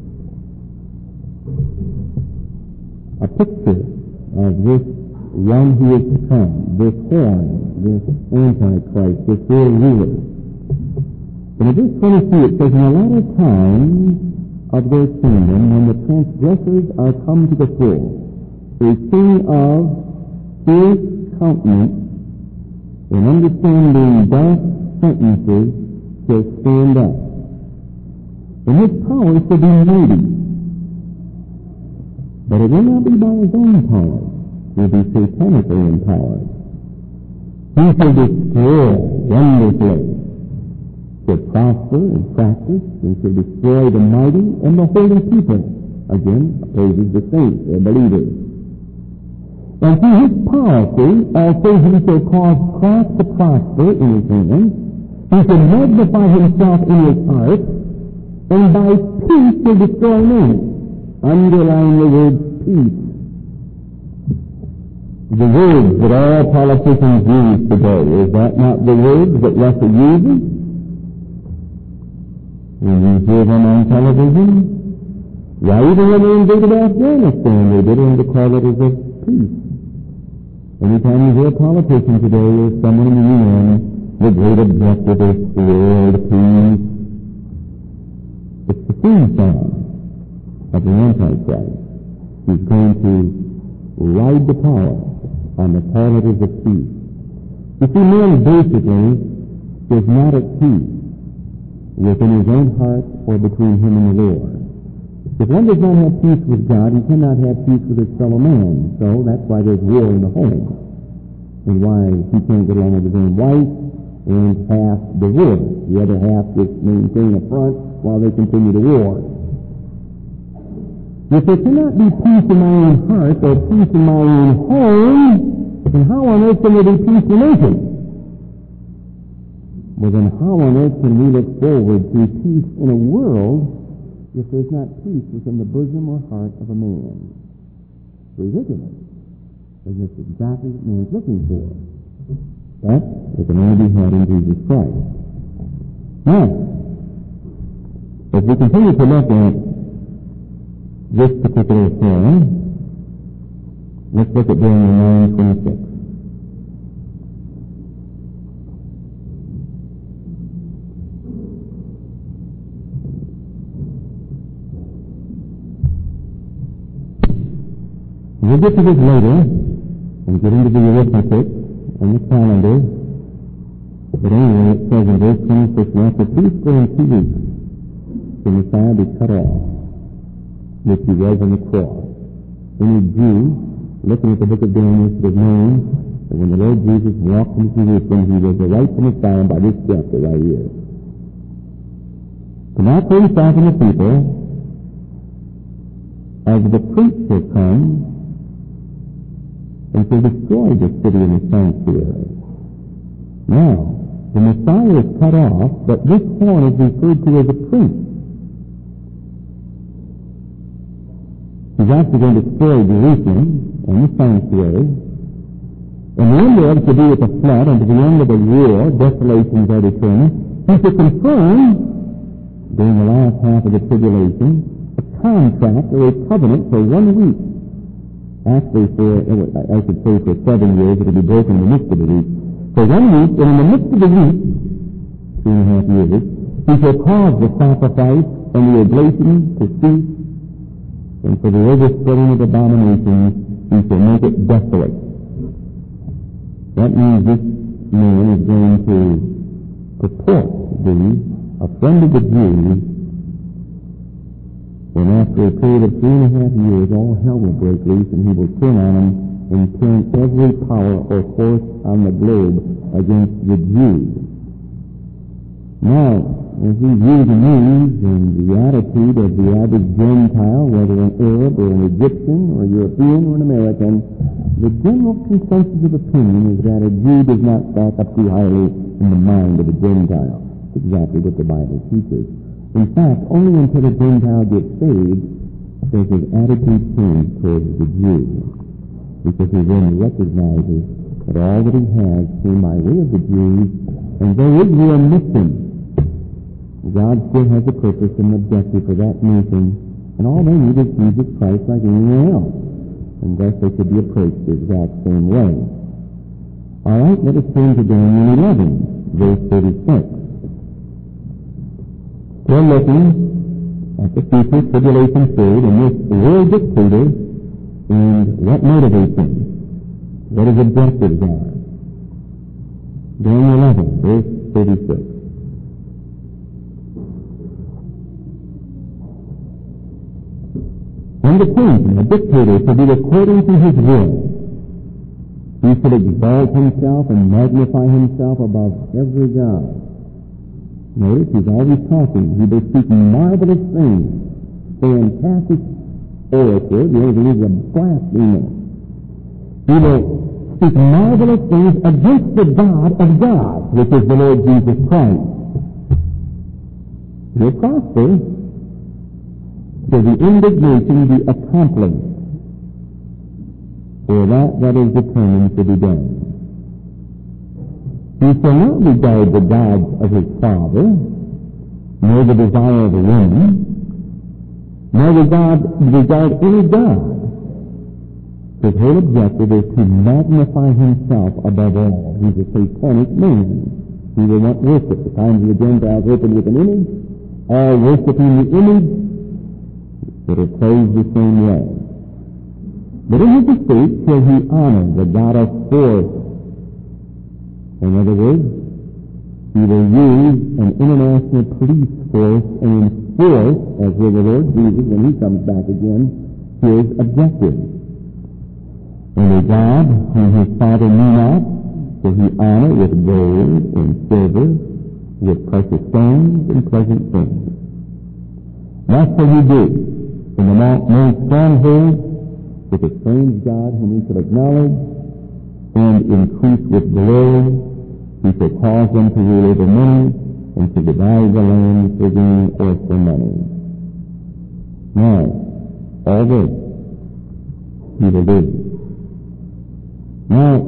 A: a picture of this one who is to come, this horn, this Antichrist, this world ruler. And in verse 22 it says, in the latter time of their kingdom, when the transgressors are come to the full, a king of fierce countenance and understanding dark sentences shall stand up. And his power shall be mighty. But it will not be by his own power. It will be satanically empowered. He shall destroy wonderfully, shall prosper and practice, and shall destroy the mighty and the holy people. Again, opposes the saints or believers. And through his poverty, also he shall cause craft to prosper in his hands. He shall magnify himself in his heart, and by peace shall destroy men. Underline the word peace. The words that all politicians use today, is that not the words that Russia uses? When you hear them on television, why even when they invaded Afghanistan, they did it under causes of peace. Anytime you hear a politician today or someone in the UN, the great objective is world peace. It's the theme song of the Antichrist. He's going to ride the power on the qualities of peace. You see, man basically is not at peace within his own heart or between him and the Lord. If one does not have peace with God, he cannot have peace with his fellow man. So that's why there's war in the home, and why he can't get along with his own wife, and half divorce. The other half just maintain a front while they continue the war. If there cannot be peace in my own heart or peace in my own home, then how on earth can there be peace in nature? Well, then how on earth can we look forward to peace in a world if there's not peace within the bosom or heart of a man? It's ridiculous. And that's exactly what man's looking for. But it can only be had in Jesus Christ. Now, as we continue to look at this particular thing, let's look at Daniel 9:26. We'll get to this later and get into the arithmetic and the calendar. But anyway, it says in verse 26, now for peace during 2 weeks, the Messiah be cut off, which he was on the cross. Any Jew, looking at the book of Daniel, should have known that when the Lord Jesus walked into Jerusalem, he was the rightful Messiah by this chapter right here. So now 30,000 of people, as the priests shall come, and to destroy the city and the sanctuary. Now, the Messiah is cut off, but this horn is referred to as a priest. He's actually going to destroy Jerusalem and the sanctuary. And the end of it to do with the flood, and to the end of the war, desolations are determined. He's to confirm, during the last half of the tribulation, a contract or a covenant for 1 week. Actually, I should say for 7 years, it will be broken in the midst of the week. For 1 week, and in the midst of the week, 2.5 years, he shall cause the sacrifice and the oblation to cease, and for the overspreading of abominations, he shall make it desolate. That means this man is going to purport to be a friend of the Jews. And after a period of 3.5 years, all hell will break loose, and he will turn on them and turn every power or force on the globe against the Jews. Now, as we view the news and the attitude of the average Gentile, whether an Arab or an Egyptian or a European or an American, the general consensus of opinion is that a Jew does not stack up too highly in the mind of a Gentile. That's exactly what the Bible teaches. In fact, only until the Gentile gets saved does his attitude change towards the Jew, because he then recognizes that all that he has came by way of the Jews, and though Israel missed him, God still has a purpose and objective for that nation, and all they need is Jesus Christ like anyone else, and thus they should be approached the exact same way. All right, let us turn to Daniel 11, verse 36. We're looking at the future tribulation period and this world dictator and what motivates him, what his objectives are. Daniel 11, verse 36. And the king, the dictator, shall do according to his will. He shall exalt himself and magnify himself above every god. Notice, he's always talking. He will speak marvelous things, fantastic orator. The other is a blasphemer. He will speak marvelous things against the God of God, which is the Lord Jesus Christ. He'll prosper till the indignation be accomplished for that is determined to be done. He shall not regard the gods of his father, nor the desire of a woman, nor regard any God. His whole objective is to magnify himself above all. He's a satanic man. He will not worship. The times of the Gentiles opened with an image, all worshiping the image, that are praised the same way. But in his estate shall he honor the God of force. In other words, he will use an international police force and enforce, as will the Lord Jesus when he comes back again, his objective. And a God whom his Father knew not, shall he honor with gold and silver, with precious stones and pleasant things. Thus shall he do in the most stronghold with a strange God whom he shall acknowledge and increase with glory. He shall cause them to rule over many and to divide the land for gain or for money. Now, all this he will do. Now,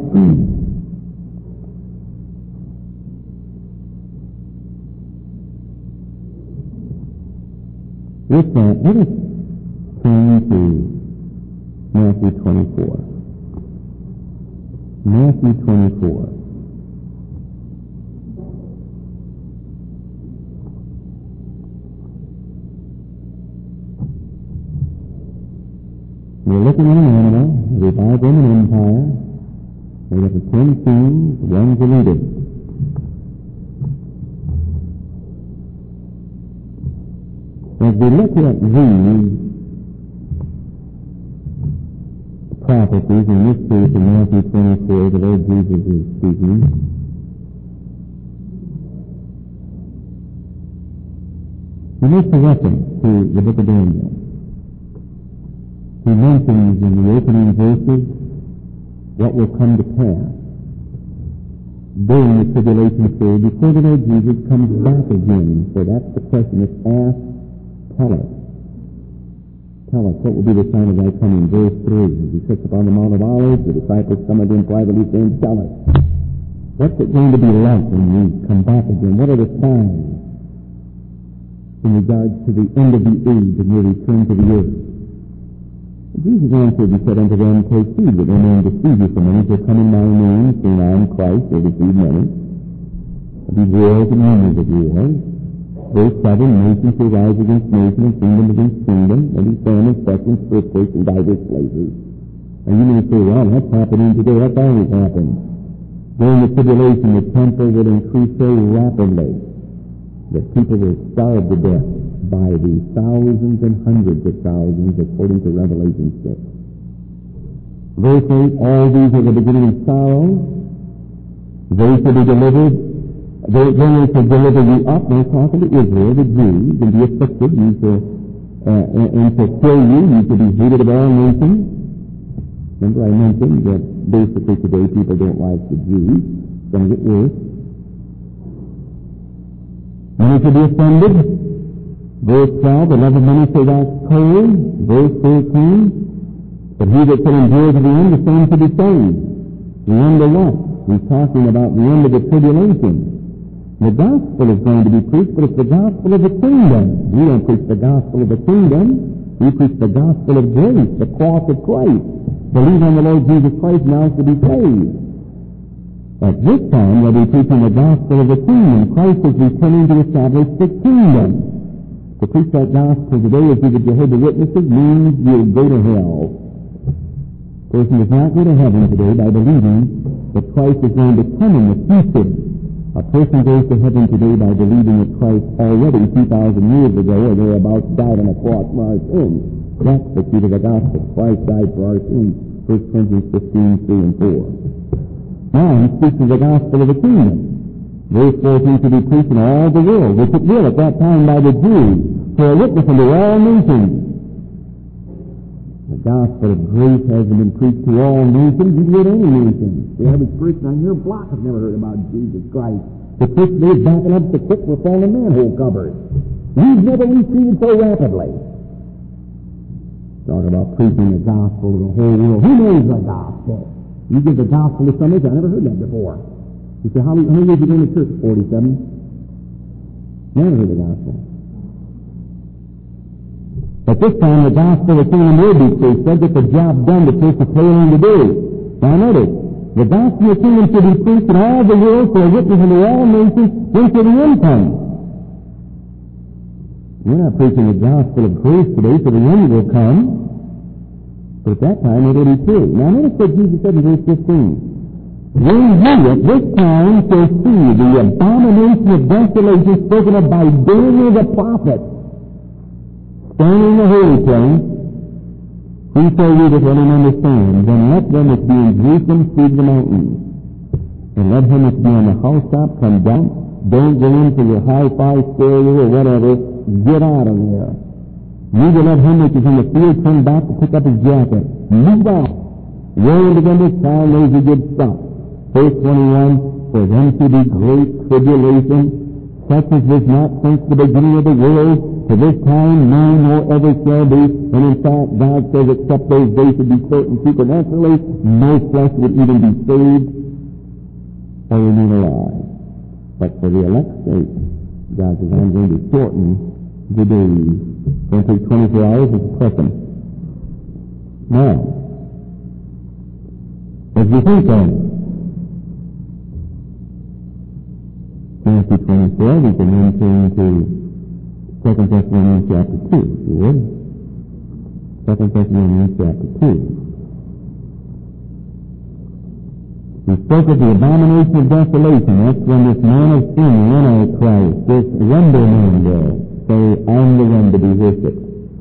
A: with that, let us turn to Matthew 24. Matthew 24. We're looking at an animal, a revived Roman Empire, made up of 10 kings, one's a leader. As we look at these prophecies, in this case in Matthew 24, the Lord Jesus is speaking, he makes a reference to the book of Daniel. He mentions in the opening verses what will come to pass during the tribulation period before the Lord Jesus comes back again. So that's the question that's asked. Tell us, what will be the sign of thy coming? Verse 3. As he sits upon the Mount of Olives, the disciples come again privately saying, tell us, what's it going to be like when we come back again? What are the signs in regards to the end of the age and your return to the earth? Jesus answered and said unto them, take heed that no man deceive you, for many shall come in my name, saying, I am Christ, they deceive many. There'll be wars and rumors of wars. Verse 7, nation shall rise against nation, and kingdom against kingdom, and he famine, pestilence, earthquakes, in divers places. And you may say, well, that's happening today. That's always happened. During the tribulation, the temple will increase so rapidly that people will starve to death by the thousands and hundreds of thousands, according to Revelation 6. Verse 8, all these are the beginning of sorrow. They shall be delivered. They shall deliver you up. They're talking to Israel, the Jews, and be afflicted. You shall, and shall kill you. You shall be hated of all nations. Remember I mentioned that basically today people don't like the Jews. It's going to get worse. Many shall be offended. Verse 12, the love of many shall wax cold. Verse 13, but he that shall endure to the end, the same shall be saved. The end of what? He's talking about the end of the tribulation. The gospel is going to be preached, but it's the gospel of the kingdom. We don't preach the gospel of the kingdom. We preach the gospel of grace, the cross of Christ. Believe on the Lord Jesus Christ now to be saved. At this time, we'll be preaching the gospel of the kingdom. Christ is returning to establish the kingdom. To preach that gospel today as the Jehovah's Witnesses means you'll go to hell. A person does not go to heaven today by believing that Christ is going to come in the future. A person goes to heaven today by believing that Christ already 2,000 years ago or thereabouts died on a cross for our sins. That's the key to the gospel. Christ died for our sins. 1 Corinthians 15, 3 and 4. Now he speaks of the gospel of the kingdom. Verse 14 to be preached in all the world, which it will at that time by the Jews, for a witness unto all nations. The gospel of grace hasn't been preached to all nations, you can go to any nation. The average person on your block has never heard about Jesus Christ. The Christian is backing up the quick we're falling manhole covers. We've never retreated so rapidly. Talk about preaching the gospel to the whole world. Who knows the gospel? You give the gospel to somebody, I never heard that before. You say, how many years have you been in the church? 47. Never heard the gospel. But this time the gospel of the kingdom will be preached. They'll get the job done the church is failing to do. Now notice, the gospel of the kingdom should be preached in all the world for a witness unto all nations, then to the end time. We're not preaching the gospel of grace today, so the end will come. But at that time it will be true. Now notice what Jesus said in verse 15. When you at this time shall see the abomination of desolation spoken of by Daniel the prophet, standing in the holy place, whoso readeth let him understand, then let them which be in Jerusalem see the mountains, and let him which be on the housetop come down. Don't go into your hi-fi stereo or whatever. Get out of there. You will let him which is in the field turn back to pick up his jacket. Move out. Roll together, child lazy good stuff. Verse 21, for them to be great tribulation, such as was not since the beginning of the world, to this time, no, nor ever shall be. And in fact, God says, except those days should be certain supernaturally, no flesh would even be saved or remain alive. But for the elect's sake, God says, I'm going to shorten the days. Don't take 24 hours, it's present. Now, as we think of Matthew 24, we can then turn to 2 Thessalonians chapter 2, if you would. 2 Thessalonians chapter 2. We spoke of the abomination of desolation. That's when this man of sin, the Antichrist, this wonder man will say, I'm the one to be worshipped.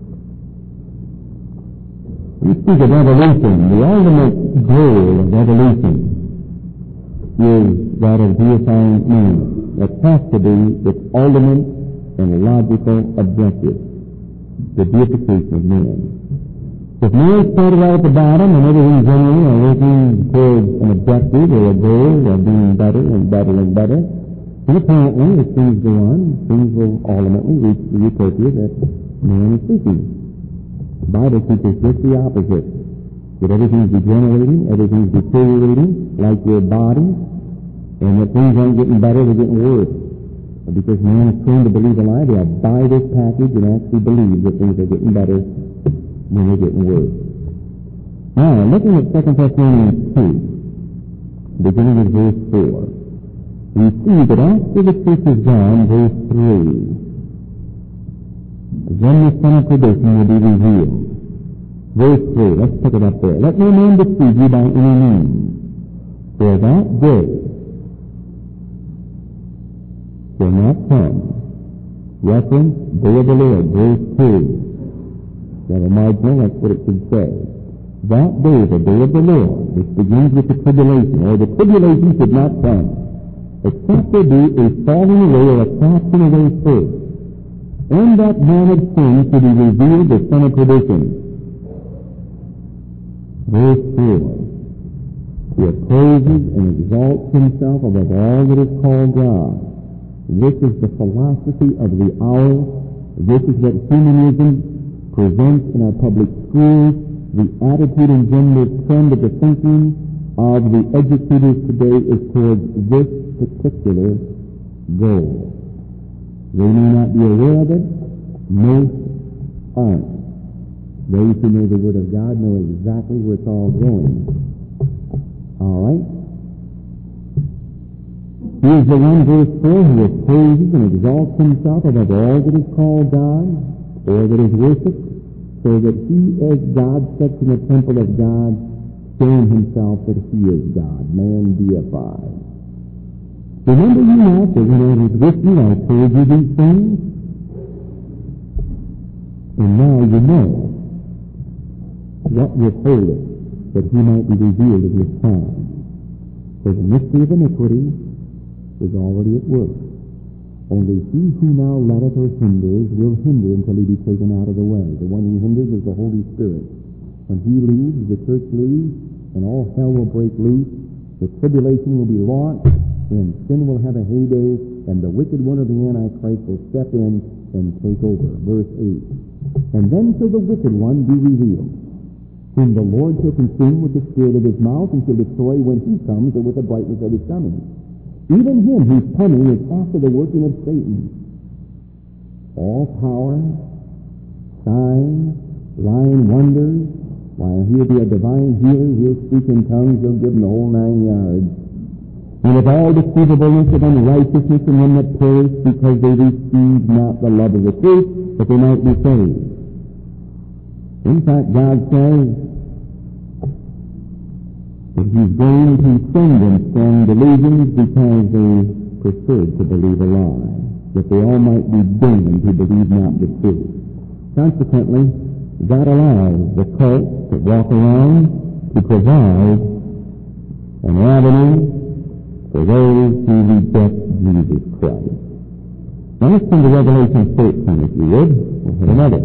A: We speak of evolution. The ultimate goal of evolution is that of deifying man. That has to be its ultimate and logical objective, the deification of man. If man started out at the bottom and everything generally are working towards an objective or a goal of being better and better and better, then apparently as things go on, things will ultimately reach the utopia that man is seeking. The Bible teaches just the opposite, that everything's degenerating, everything's deteriorating, like your body, and that things aren't getting better, they're getting worse. But because man is trained to believe a lie, they'll buy this package and actually believe that things are getting better when they're getting worse. Now, looking at 2 Thessalonians 2, beginning with verse 4, we see that after the church is gone, verse 3, then the son of perdition will be revealed. Verse 3, let's pick it up there. Let no man deceive you by any means, for that day will not come. Reference, day of the Lord, verse 2. Now, the marginal, that's what it should say. That day, the day of the Lord, which begins with the tribulation, or the tribulation should not come, except there be a falling away or a casting away first. And that man of sin should be revealed, the son of perdition. Verse 4. He opposes and exalts himself above all that is called God. This is the philosophy of the hour. This is what humanism presents in our public schools. The attitude and general trend of the thinking of the educators today is towards this particular goal. They may not be aware of it. Most aren't. Those who know the Word of God know exactly where it's all going. All right? He is the one, verse 4, who opposes and exalts himself above all that is called God, or that is worshipped, so that he as God sits in the temple of God, showing himself that he is God, man deified. Remember you not that when I was with you, I told you these things? And now you know what withholdeth, that he might be revealed in his time. For the mystery of iniquity is already at work. Only he who now letteth or hinders will hinder until he be taken out of the way. The one who hinders is the Holy Spirit. When he leaves, the church leaves, and all hell will break loose. The tribulation will be launched, and sin will have a heyday, and the wicked one of the Antichrist will step in and take over. Verse 8. And then shall the wicked one be revealed, whom the Lord shall consume with the spirit of his mouth, and shall destroy when he comes, or with the brightness of his coming. Even him whose coming is after the working of Satan, all power, signs, lying wonders. While he'll be a divine healer, he'll speak in tongues, he'll give them the whole 9 yards. And with all deceivableness of unrighteousness in them that perish, because they receive not the love of the truth, that they might be saved. In fact, God says that he's going to send them strong delusions because they preferred to believe a lie, that they all might be doomed who believe not the truth. Consequently, God allows the cults that walk around to provide an avenue for those who reject Jesus Christ. Now let's come to Revelation 13, if you would. We'll hit another.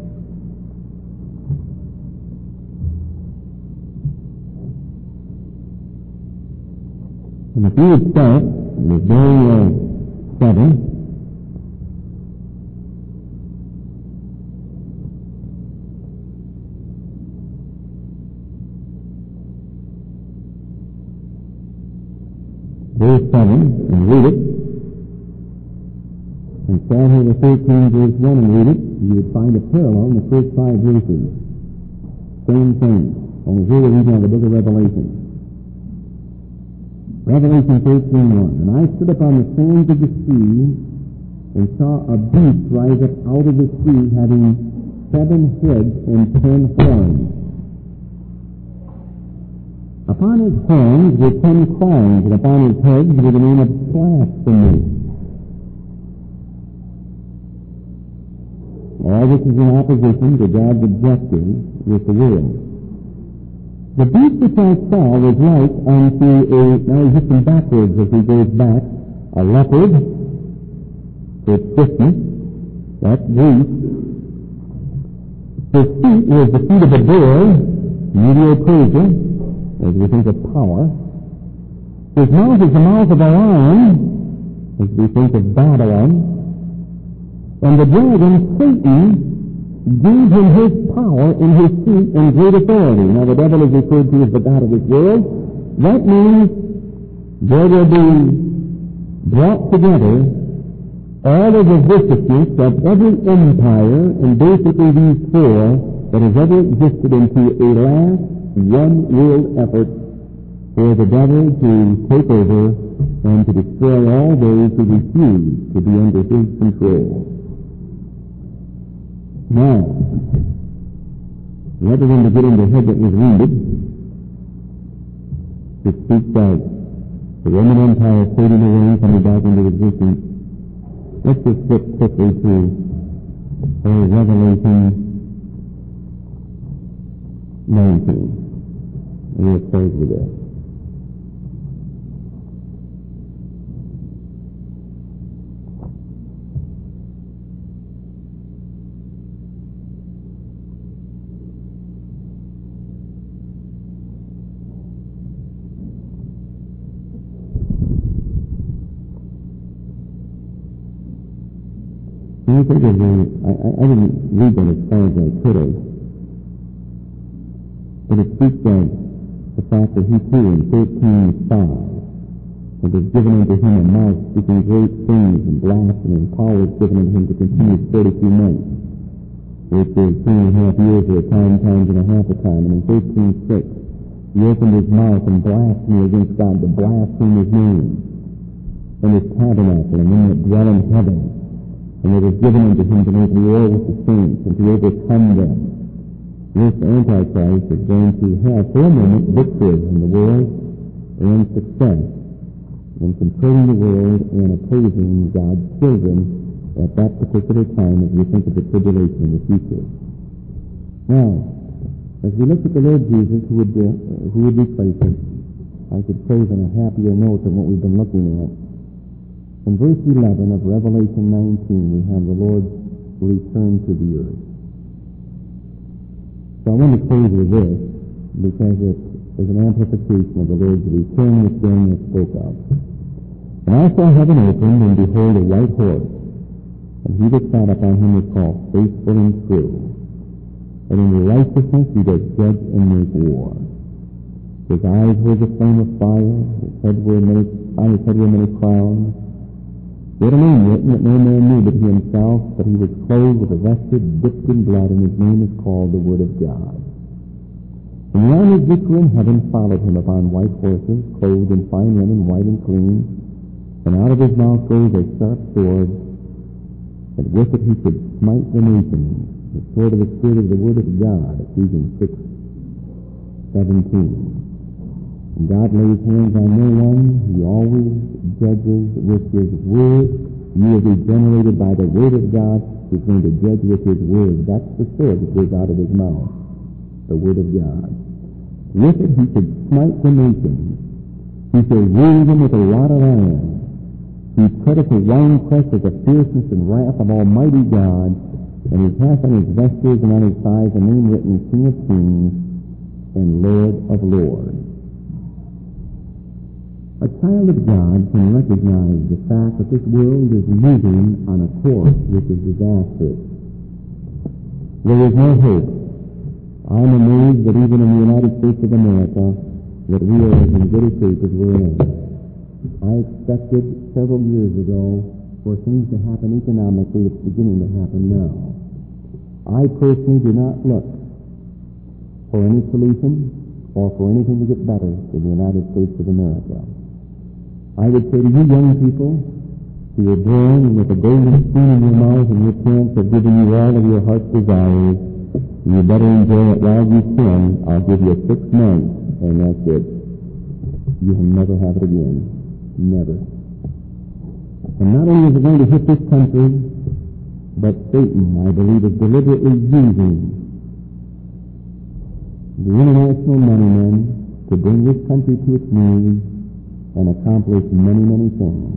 A: And if you would start with very 7, verse 7, and read it, and start here with 13, verse 1, and read it, you would find a parallel in the first 5 verses. Same thing. Only here we're reading out the book of Revelation. Revelation 13:1. And I stood upon the sands of the sea, and saw a beast rise up out of the sea, having 7 heads and 10 horns. Upon his horns were 10 crowns, and upon his heads were the name of blasphemy. All this is in opposition to God's objective with the world. The beast which I saw was like unto now he's looking backwards as he goes back, a leopard, for swiftness, that's Greece. His feet was the feet of a bear, Medio-Persia, as we think of power. His mouth is the mouth of a lion, as we think of Babylon. And the dragon, Satan, gave him his power and his seat and great authority. Now the devil is referred to as the god of this world. That means there will be brought together all of the vicissitudes of every empire, and basically these 4 that has ever existed, into a last one-world effort for the devil to take over and to destroy all those who refuse to be under his control. Now, rather than to get into head that was wounded, it speaks of the Roman Empire fading away, coming back into existence. Let's just flip quickly to Revelation 19. And we'll close with that. I think of I didn't read that as far as I could have, but it speaks of the fact that he too in 13:5 it was given unto him a mouth speaking great things and blasphemy, and power was given unto him to continue 42 months, which is 2.5 years or a time, times and a half a time. And in 13:6 he opened his mouth and blasphemed against God, to blaspheme his name and his tabernacle and them that dwell in heaven. And it is given unto him to make war with the saints and to overcome them. This Antichrist is going to have, for a moment, victory in the world and success in controlling the world and opposing God's children at that particular time as we think of the tribulation in the future. Now, as we look at the Lord Jesus, who would replace him, I could close on a happier note than what we've been looking at. In verse 11 of Revelation 19, we have the Lord's return to the earth. So I want to close with this, because it is an amplification of the Lord's return which Daniel spoke of. And I saw heaven opened, and behold, a white horse, and he that sat upon him was called Faithful and True. And in righteousness he does judge and make war. His eyes were the flame of fire, on his head were many crowns, What a name written that no man knew but he himself, but he was clothed with a vesture dipped in blood, and his name is called the Word of God. And the armies which were in heaven followed him upon white horses, clothed in fine linen, white and clean. And out of his mouth goes a sharp sword, that with it he should smite the nations. The sword of the Spirit of the Word of God, Ephesians 6:17. And God lays hands on no one. He always judges with His Word. You are regenerated by the Word of God. He's going to judge with His Word. That's the sword that goes out of His mouth, the Word of God. With it he should smite the nations. He shall rule them with a rod of iron. He treadeth the winepress of the fierceness and wrath of Almighty God, and he hath on his vestures and on his thighs a name written, King of Kings and Lord of Lords. A child of God can recognize the fact that this world is moving on a course which is disastrous. There is no hope. I'm amazed that even in the United States of America that we are as in good a shape as we're in. I expected several years ago for things to happen economically. It's beginning to happen now. I personally do not look for any solution or for anything to get better in the United States of America. I would say to you young people, who are born with a golden spoon in your mouth and your parents have given you all of your heart's desires, you better enjoy it while you can. I'll give you 6 months, and that's it. You'll never have it again. Never. And not only is it going to hit this country, but Satan, I believe, is deliberately using the international money men to bring this country to its knees and accomplish many, many things.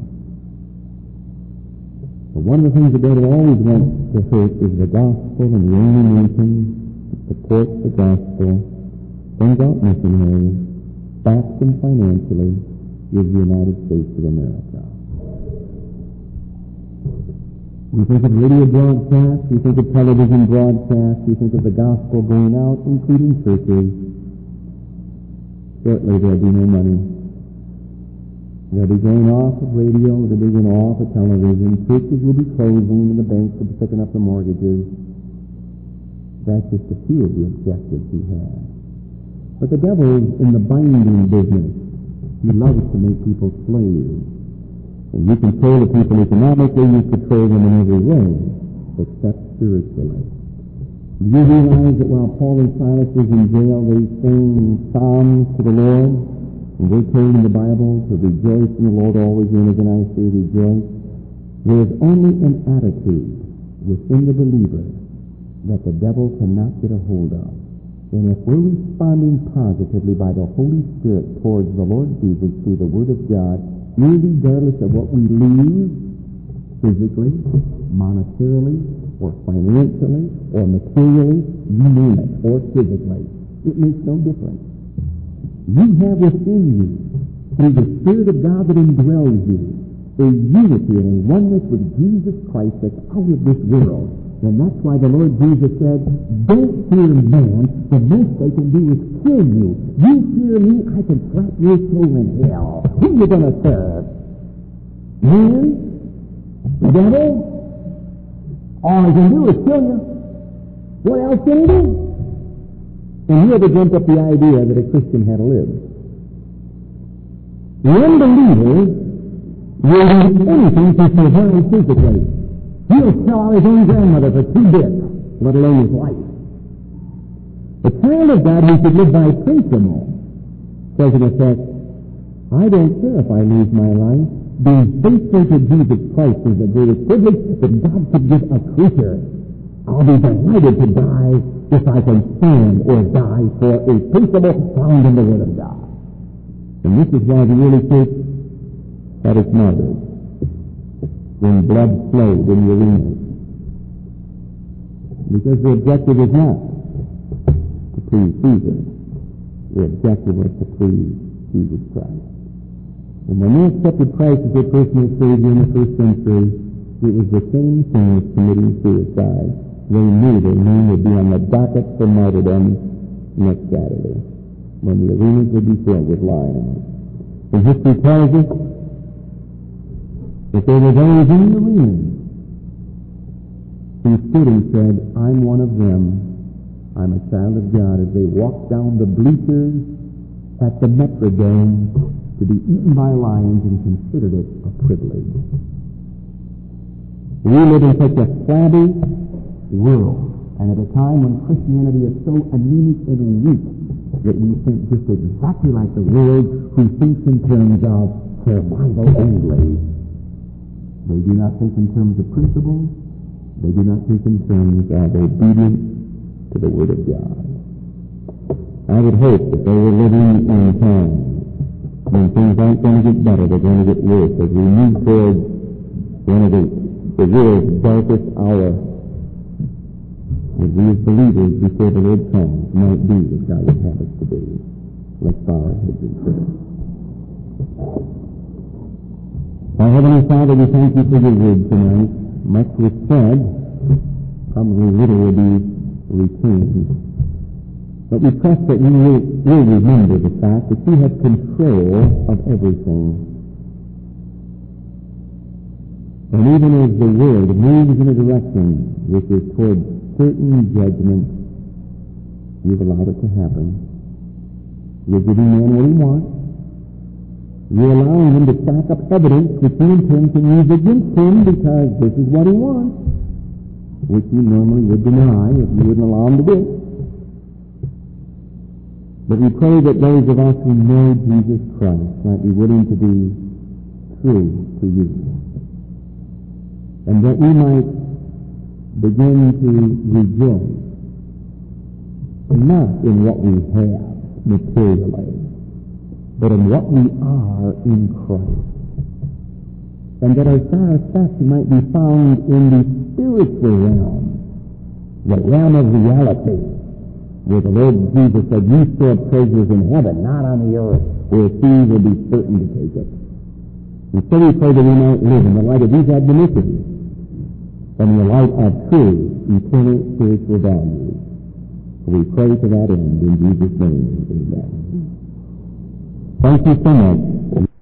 A: But one of the things that God always wants to hurt is the gospel, and the only nation that supports the gospel, sends out missionaries, backs them financially, is the United States of America. We think of radio broadcasts, we think of television broadcasts, we think of the gospel going out, including churches. Shortly there'll be no money. They'll be going off of radio, they'll be going off of television, churches will be closing, and the banks will be picking up the mortgages. That's just a few of the objectives he has. But the devil's in the binding business. He loves to make people slaves. And you control the people economically, you control them in every way, except spiritually. Do you realize that while Paul and Silas was in jail, they sang psalms to the Lord? And we're told in the Bible to rejoice in the Lord always, and again I say rejoice. There is only an attitude within the believer that the devil cannot get a hold of. And if we're responding positively by the Holy Spirit towards the Lord Jesus through the Word of God, regardless of what we lose physically, monetarily, or financially, or materially, you name it, or physically, it makes no difference. You have within you, through the Spirit of God that indwells you, a unity and a oneness with Jesus Christ that's out of this world. And that's why the Lord Jesus said, don't fear man, the most they can do is kill you. You fear me, I can trap your soul in hell. Who are you going to serve? Man? The devil? All he can do is kill you. What else can he do? And here they jumped up the idea that a Christian had to live. The unbeliever will do anything to survive physically. He'll sell out his own grandmother for 2 bits, let alone his wife. The child of God who should live by principle says in effect, I don't care if I lose my life. Being faithful to Jesus Christ is the greatest privilege that God could give a creature. I'll be delighted to die if I can stand or die for a principle found in the Word of God. And this is why the early church had its martyrs when blood flowed in the arenas. Because the objective is not to please Caesar. The objective was to please Jesus Christ. And when they accepted Christ as their personal Savior in the first century, it was the same thing as committing suicide. They knew their name would be on the docket for martyrdom next Saturday, when the arenas would be filled with lions. And history tells us But there were those in the room who stood and said, I'm one of them. I'm a child of God, as they walked down the bleachers at the Metrodome to be eaten by lions and considered it a privilege. We live in such a flabby world, and at a time when Christianity is so anemic and weak that we think just exactly like the world who thinks in terms of survival only. They do not think in terms of principle. They do not think in terms of obedience to the Word of God. I would hope that they were living in times when things aren't going to get better, they're going to get worse as we move towards one of the world's darkest hour. As we as believers before the Lord comes might be what God would have us to be. Let's bow our heads in prayer. Our Heavenly Father, we thank you for your word tonight. Much was said, probably little will be returned. But we trust that we will remember the fact that you have control of everything. And even as the world moves in a direction which is toward certain judgment, you've allowed it to happen. You're giving man what he wants. You're allowing him to stack up evidence which you in turn can use against him because this is what he wants, which you normally would deny if you wouldn't allow him to do. But we pray that those of us who know Jesus Christ might be willing to be true to you, and that we might begin to rejoice not in what we have materially, but in what we are in Christ. And that our satisfaction might be found in the spiritual realm, the realm of reality, where the Lord Jesus said, you store up treasures in heaven, not on the earth, where thieves will be certain to take it. And so we pray that we might live in the light of these admonitions, and in the light of true, eternal spiritual values. We pray to that end in Jesus' name. Amen. Thank you so much.